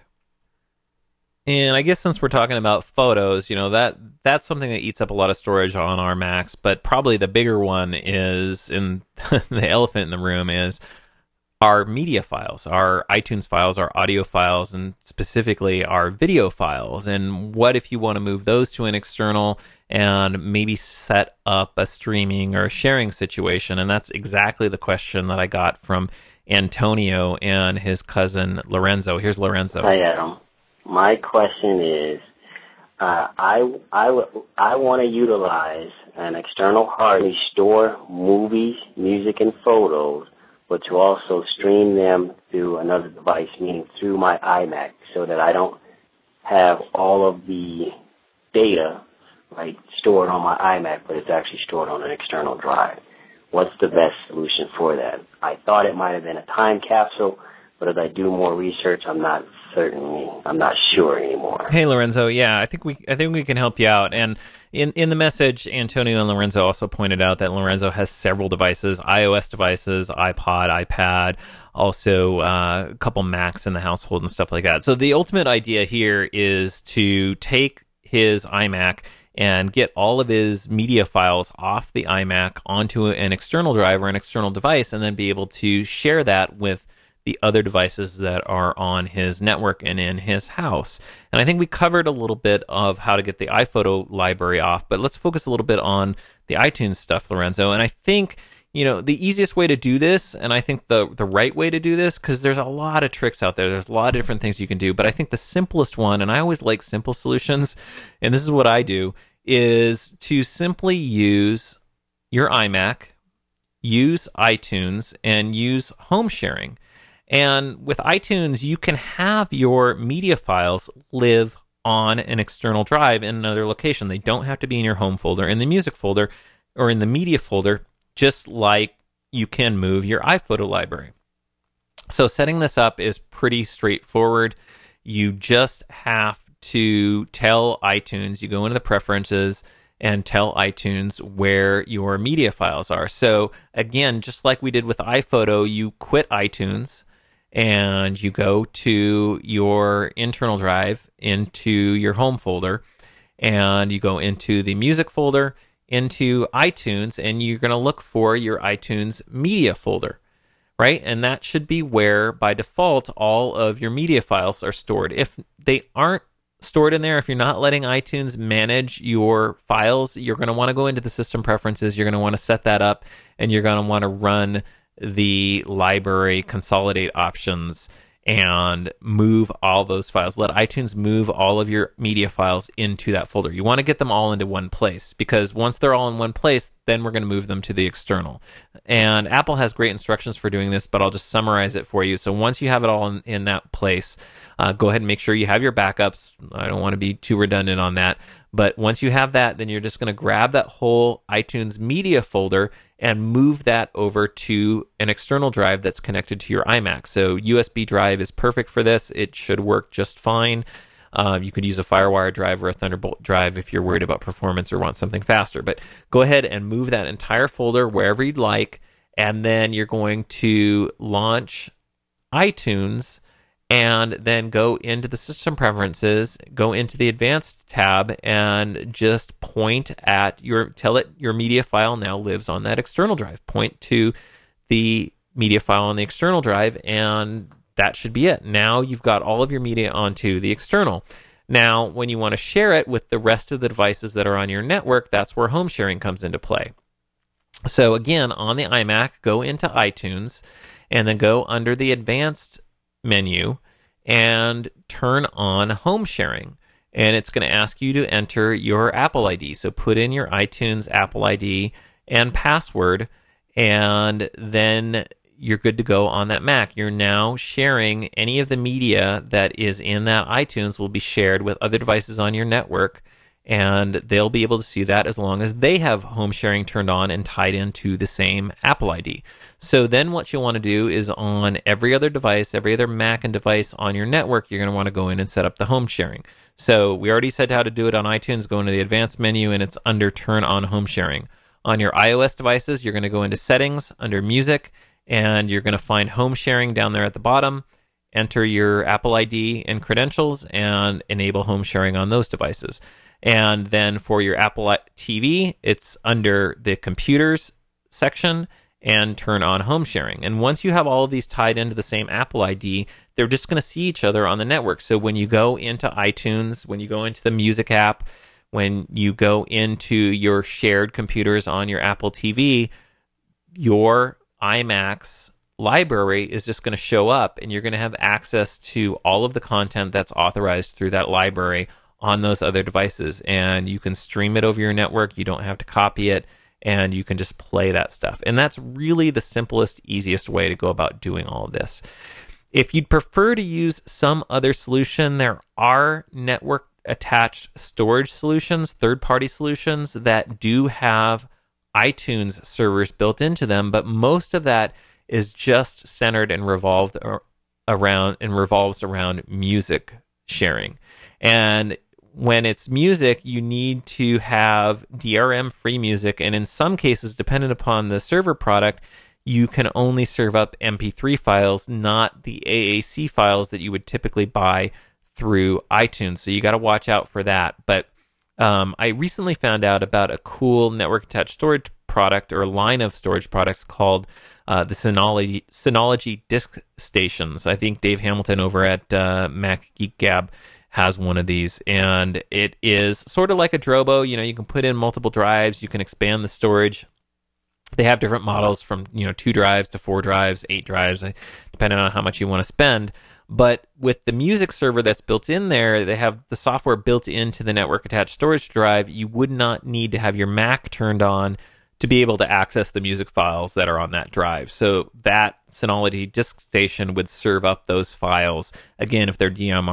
S1: And I guess since we're talking about photos, you know, that's something that eats up a lot of storage on our Macs, but probably the bigger one is, in the elephant in the room, is our media files, our iTunes files, our audio files, and specifically our video files. And what if you want to move those to an external and maybe set up a streaming or a sharing situation? And that's exactly the question that I got from Antonio and his cousin Lorenzo. Here's Lorenzo.
S3: Hi, Adam. My question is, I want to utilize an external hard to store movies, music, and photos, but to also stream them through another device, meaning through my iMac, so that I don't have all of the data stored on my iMac, but it's actually stored on an external drive. What's the best solution for that? I thought it might have been a time capsule, but as I do more research, I'm not sure anymore.
S1: Hey, Lorenzo. Yeah, I think we can help you out. And in the message, Antonio and Lorenzo also pointed out that Lorenzo has several devices, iOS devices, iPod, iPad, also a couple Macs in the household and stuff like that. So the ultimate idea here is to take his iMac and get all of his media files off the iMac onto an external drive or an external device, and then be able to share that with the other devices that are on his network and in his house. And I think we covered a little bit of how to get the iPhoto library off, but let's focus a little bit on the iTunes stuff, Lorenzo. And I think, the easiest way to do this, and I think the right way to do this, because there's a lot of tricks out there, there's a lot of different things you can do, but I think the simplest one, and I always like simple solutions, and this is what I do, is to simply use your iMac, use iTunes, and use home sharing. And with iTunes, you can have your media files live on an external drive in another location. They don't have to be in your home folder, in the music folder, or in the media folder, just like you can move your iPhoto library. So setting this up is pretty straightforward. You just have to tell iTunes, you go into the preferences and tell iTunes where your media files are. So again, just like we did with iPhoto, you quit iTunes and you go to your internal drive into your home folder, and you go into the music folder, into iTunes, and you're going to look for your iTunes media folder, right? And that should be where, by default, all of your media files are stored. If they aren't stored in there, if you're not letting iTunes manage your files, you're going to want to go into the system preferences, you're going to want to set that up, and you're going to want to run the library consolidate options and move all those files. Let iTunes move all of your media files into that folder. You want to get them all into one place, because once they're all in one place, then we're going to move them to the external. And Apple has great instructions for doing this, but I'll just summarize it for you. So once you have it all in that place, go ahead and make sure you have your backups. I don't want to be too redundant on that. But once you have that, then you're just going to grab that whole iTunes media folder and move that over to an external drive that's connected to your iMac. So USB drive is perfect for this. It should work just fine. You could use a FireWire drive or a Thunderbolt drive if you're worried about performance or want something faster. But go ahead and move that entire folder wherever you'd like, and then you're going to launch iTunes, and then go into the system preferences, go into the advanced tab, and just point at tell it your media file now lives on that external drive. Point to the media file on the external drive, and that should be it. Now you've got all of your media onto the external. Now, when you want to share it with the rest of the devices that are on your network, that's where home sharing comes into play. So again, on the iMac, go into iTunes, and then go under the advanced menu and turn on home sharing. And it's going to ask you to enter your Apple ID. So put in your iTunes Apple ID and password, and then you're good to go on that Mac. You're now sharing any of the media that is in that iTunes will be shared with other devices on your network, and they'll be able to see that as long as they have home sharing turned on and tied into the same Apple ID. So then what you'll want to do is on every other device, every other Mac and device on your network, you're going to want to go in and set up the home sharing. So we already said how to do it on iTunes. Go into the advanced menu, and it's under turn on home sharing. On your iOS devices, you're going to go into settings under music, and you're going to find home sharing down there at the bottom. Enter your Apple ID and credentials and enable home sharing on those devices. And then for your Apple TV, it's under the computers section, and turn on home sharing. And once you have all of these tied into the same Apple ID, they're just going to see each other on the network. So when you go into iTunes, when you go into the music app, when you go into your shared computers on your Apple TV, your iMac's library is just going to show up, and you're going to have access to all of the content that's authorized through that library on those other devices. And you can stream it over your network. You don't have to copy it, and you can just play that stuff. And that's really the simplest, easiest way to go about doing all of this. If you'd prefer to use some other solution, there are network attached storage solutions, third-party solutions that do have iTunes servers built into them, but most of that is just centered and revolves around music sharing. And when it's music, you need to have DRM-free music, and in some cases, dependent upon the server product, you can only serve up MP3 files, not the AAC files that you would typically buy through iTunes. So you got to watch out for that. But I recently found out about a cool network-attached storage product or line of storage products called the Synology Disk Stations. I think Dave Hamilton over at Mac Geek Gab has one of these, and it is sort of like a Drobo. You know, you can put in multiple drives, you can expand the storage. They have different models from 2 drives to 4 drives, 8 drives, depending on how much you want to spend. But with the music server that's built in there, they have the software built into the network attached storage drive. You would not need to have your Mac turned on to be able to access the music files that are on that drive. So that Synology Disk Station would serve up those files, again, if they're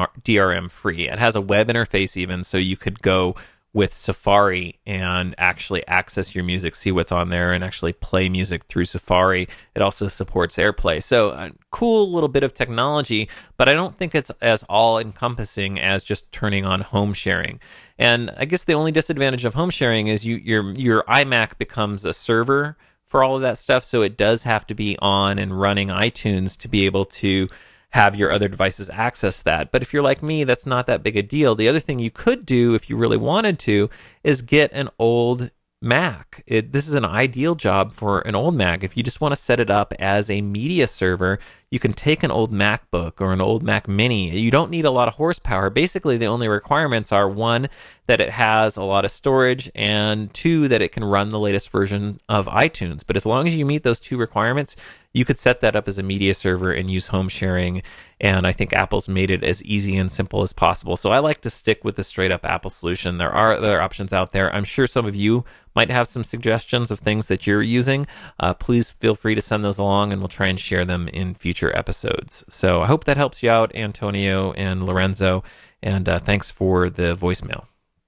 S1: DRM free. It has a web interface even, so you could go with Safari and actually access your music, see what's on there, and actually play music through Safari. It also supports AirPlay. So a cool little bit of technology, but I don't think it's as all-encompassing as just turning on home sharing. And I guess the only disadvantage of home sharing is your iMac becomes a server for all of that stuff, so it does have to be on and running iTunes to be able to have your other devices access that. But if you're like me, that's not that big a deal. The other thing you could do if you really wanted to is get an old Mac. This is an ideal job for an old Mac. If you just want to set it up as a media server, you can take an old MacBook or an old Mac Mini. You don't need a lot of horsepower. Basically, the only requirements are 1, that it has a lot of storage, and 2, that it can run the latest version of iTunes. But as long as you meet those 2 requirements, you could set that up as a media server and use home sharing. And I think Apple's made it as easy and simple as possible. So I like to stick with the straight up Apple solution. There are other options out there. I'm sure some of you might have some suggestions of things that you're using. Please feel free to send those along, and we'll try and share them in future episodes. So I hope that helps you out, Antonio and Lorenzo. And thanks for the voicemail.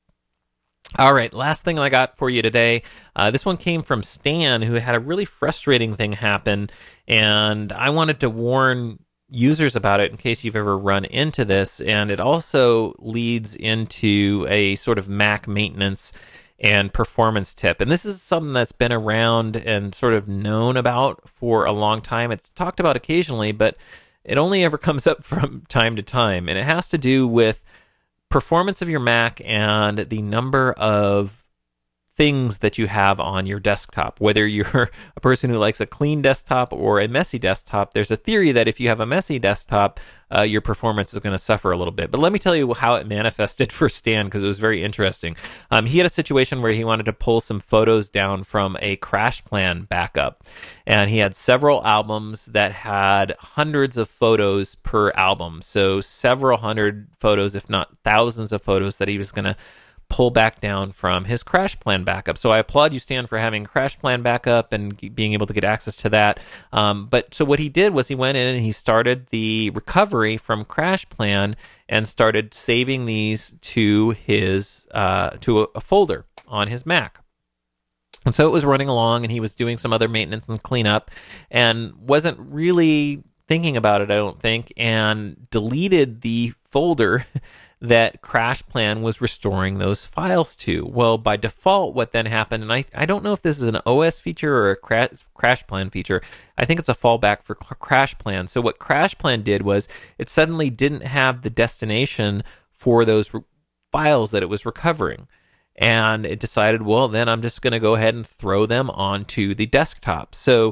S1: All right, last thing I got for you today. This one came from Stan, who had a really frustrating thing happen, and I wanted to warn users about it in case you've ever run into this. And it also leads into a sort of Mac maintenance and performance tip. And this is something that's been around and sort of known about for a long time. It's talked about occasionally, but it only ever comes up from time to time. And it has to do with performance of your Mac and the number of things that you have on your desktop. Whether you're a person who likes a clean desktop or a messy desktop, there's a theory that if you have a messy desktop, your performance is going to suffer a little bit. But let me tell you how it manifested for Stan, because it was very interesting. He had a situation where he wanted to pull some photos down from a CrashPlan backup, and he had several albums that had hundreds of photos per album. So several hundred photos, if not thousands of photos, that he was going to pull back down from his CrashPlan backup. So I applaud you, Stan, for having CrashPlan backup and being able to get access to that. But so what he did was he went in and he started the recovery from CrashPlan and started saving these to his to a folder on his Mac. And so it was running along, and he was doing some other maintenance and cleanup, and wasn't really thinking about it, I don't think, and deleted the folder that CrashPlan was restoring those files to. Well, by default, what then happened, and I don't know if this is an OS feature or a CrashPlan feature. I think it's a fallback for CrashPlan. So what CrashPlan did was it suddenly didn't have the destination for those files that it was recovering. And it decided, well, then I'm just going to go ahead and throw them onto the desktop. So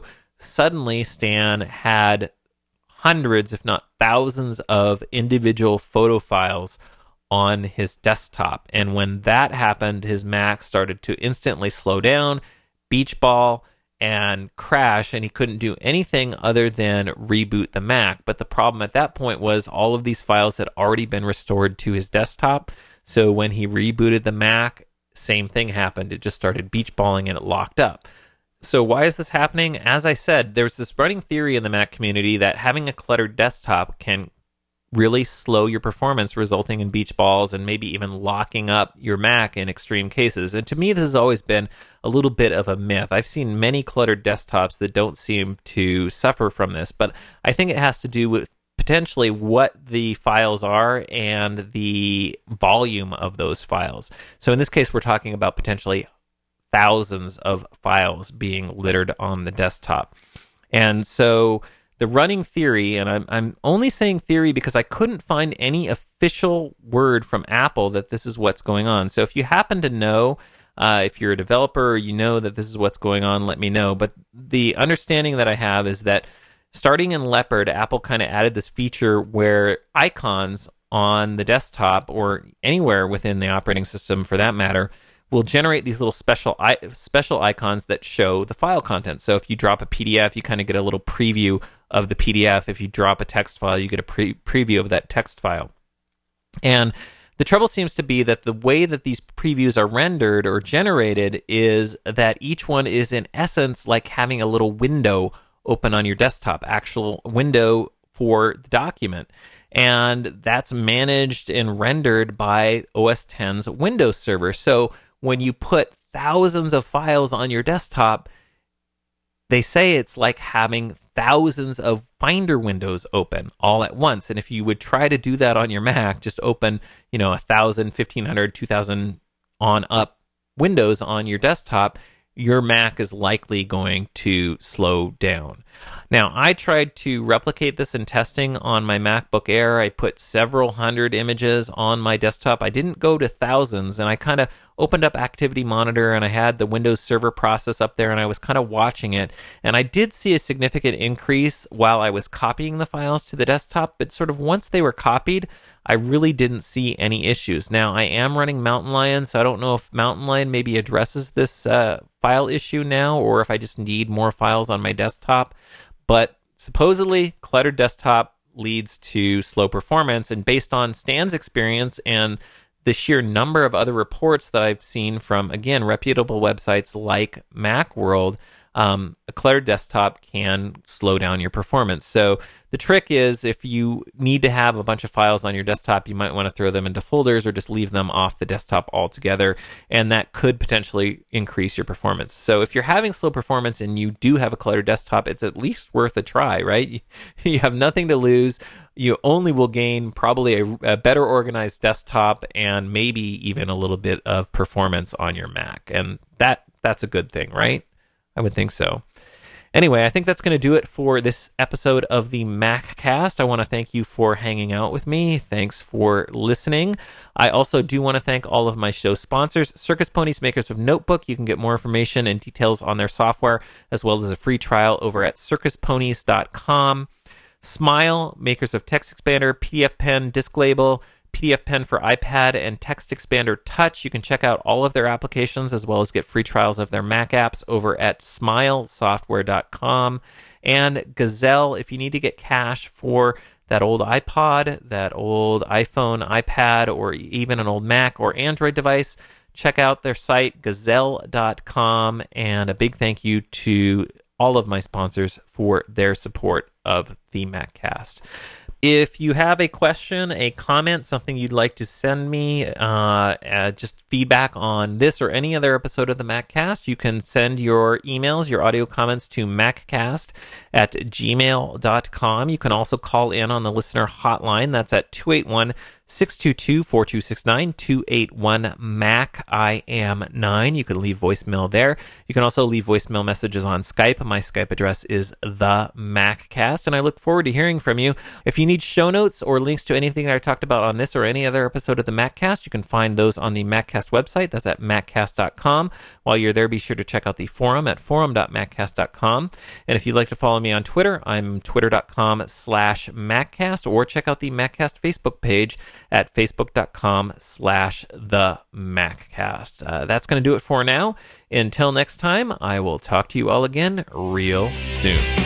S1: suddenly Stan had hundreds, if not thousands, of individual photo files on his desktop. And when that happened, his Mac started to instantly slow down, beach ball, and crash, and he couldn't do anything other than reboot the Mac. But the problem at that point was all of these files had already been restored to his desktop. So when he rebooted the Mac, same thing happened. It just started beach balling and it locked up. So why is this happening? As I said, there's this running theory in the Mac community that having a cluttered desktop can really slow your performance, resulting in beach balls and maybe even locking up your Mac in extreme cases. And to me, this has always been a little bit of a myth. I've seen many cluttered desktops that don't seem to suffer from this, but I think it has to do with potentially what the files are and the volume of those files. So in this case, we're talking about potentially thousands of files being littered on the desktop. And so the running theory, and I'm only saying theory because I couldn't find any official word from Apple that this is what's going on. So if you happen to know, if you're a developer, you know that this is what's going on, let me know. But the understanding that I have is that starting in Leopard, Apple kind of added this feature where icons on the desktop or anywhere within the operating system for that matter will generate these little special icons that show the file content. So if you drop a PDF, you kind of get a little preview of the PDF. If you drop a text file, you get a preview of that text file. And the trouble seems to be that the way that these previews are rendered or generated is that each one is in essence like having a little window open on your desktop, actual window for the document. And that's managed and rendered by OS X's Windows server. So when you put thousands of files on your desktop, they say it's like having thousands of Finder windows open all at once. And if you would try to do that on your Mac, just open, 1,000, 1,500, 2,000 on up windows on your desktop, your Mac is likely going to slow down. Now, I tried to replicate this in testing on my MacBook Air. I put several hundred images on my desktop. I didn't go to thousands, and I kind of opened up Activity Monitor, and I had the Windows Server process up there, and I was kind of watching it. And I did see a significant increase while I was copying the files to the desktop, but sort of once they were copied, I really didn't see any issues. Now, I am running Mountain Lion, so I don't know if Mountain Lion maybe addresses this file issue now, or if I just need more files on my desktop. But supposedly, cluttered desktop leads to slow performance, and based on Stan's experience and the sheer number of other reports that I've seen from, again, reputable websites like Macworld, a cluttered desktop can slow down your performance. So the trick is, if you need to have a bunch of files on your desktop, you might want to throw them into folders or just leave them off the desktop altogether, and that could potentially increase your performance. So if you're having slow performance and you do have a cluttered desktop, it's at least worth a try, right? You have nothing to lose. You only will gain probably a better organized desktop and maybe even a little bit of performance on your Mac, and that's a good thing, right? I would think so. Anyway, I think that's going to do it for this episode of the MacCast. I want to thank you for hanging out with me. Thanks for listening. I also do want to thank all of my show sponsors, Circus Ponies, makers of Notebook. You can get more information and details on their software, as well as a free trial over at circusponies.com. Smile, makers of TextExpander, PDF Pen, Disc Label, PDF Pen for iPad, and TextExpander Touch. You can check out all of their applications as well as get free trials of their Mac apps over at smilesoftware.com. And Gazelle, if you need to get cash for that old iPod, that old iPhone, iPad, or even an old Mac or Android device, check out their site, gazelle.com. And a big thank you to all of my sponsors for their support of the MacCast. If you have a question, a comment, something you'd like to send me, just feedback on this or any other episode of the MacCast, you can send your emails, your audio comments to maccast@gmail.com. You can also call in on the listener hotline. That's at 281 622-4269, 281-MAC-I-AM-9. You can leave voicemail there. You can also leave voicemail messages on Skype. My Skype address is the MacCast, and I look forward to hearing from you. If you need show notes or links to anything that I talked about on this or any other episode of the MacCast, you can find those on the MacCast website. That's at maccast.com. While you're there, be sure to check out the forum at forum.maccast.com. And if you'd like to follow me on Twitter, I'm twitter.com/MacCast, or check out the MacCast Facebook page at facebook.com/themaccast. That's going to do it for now. Until next time, I will talk to you all again real soon.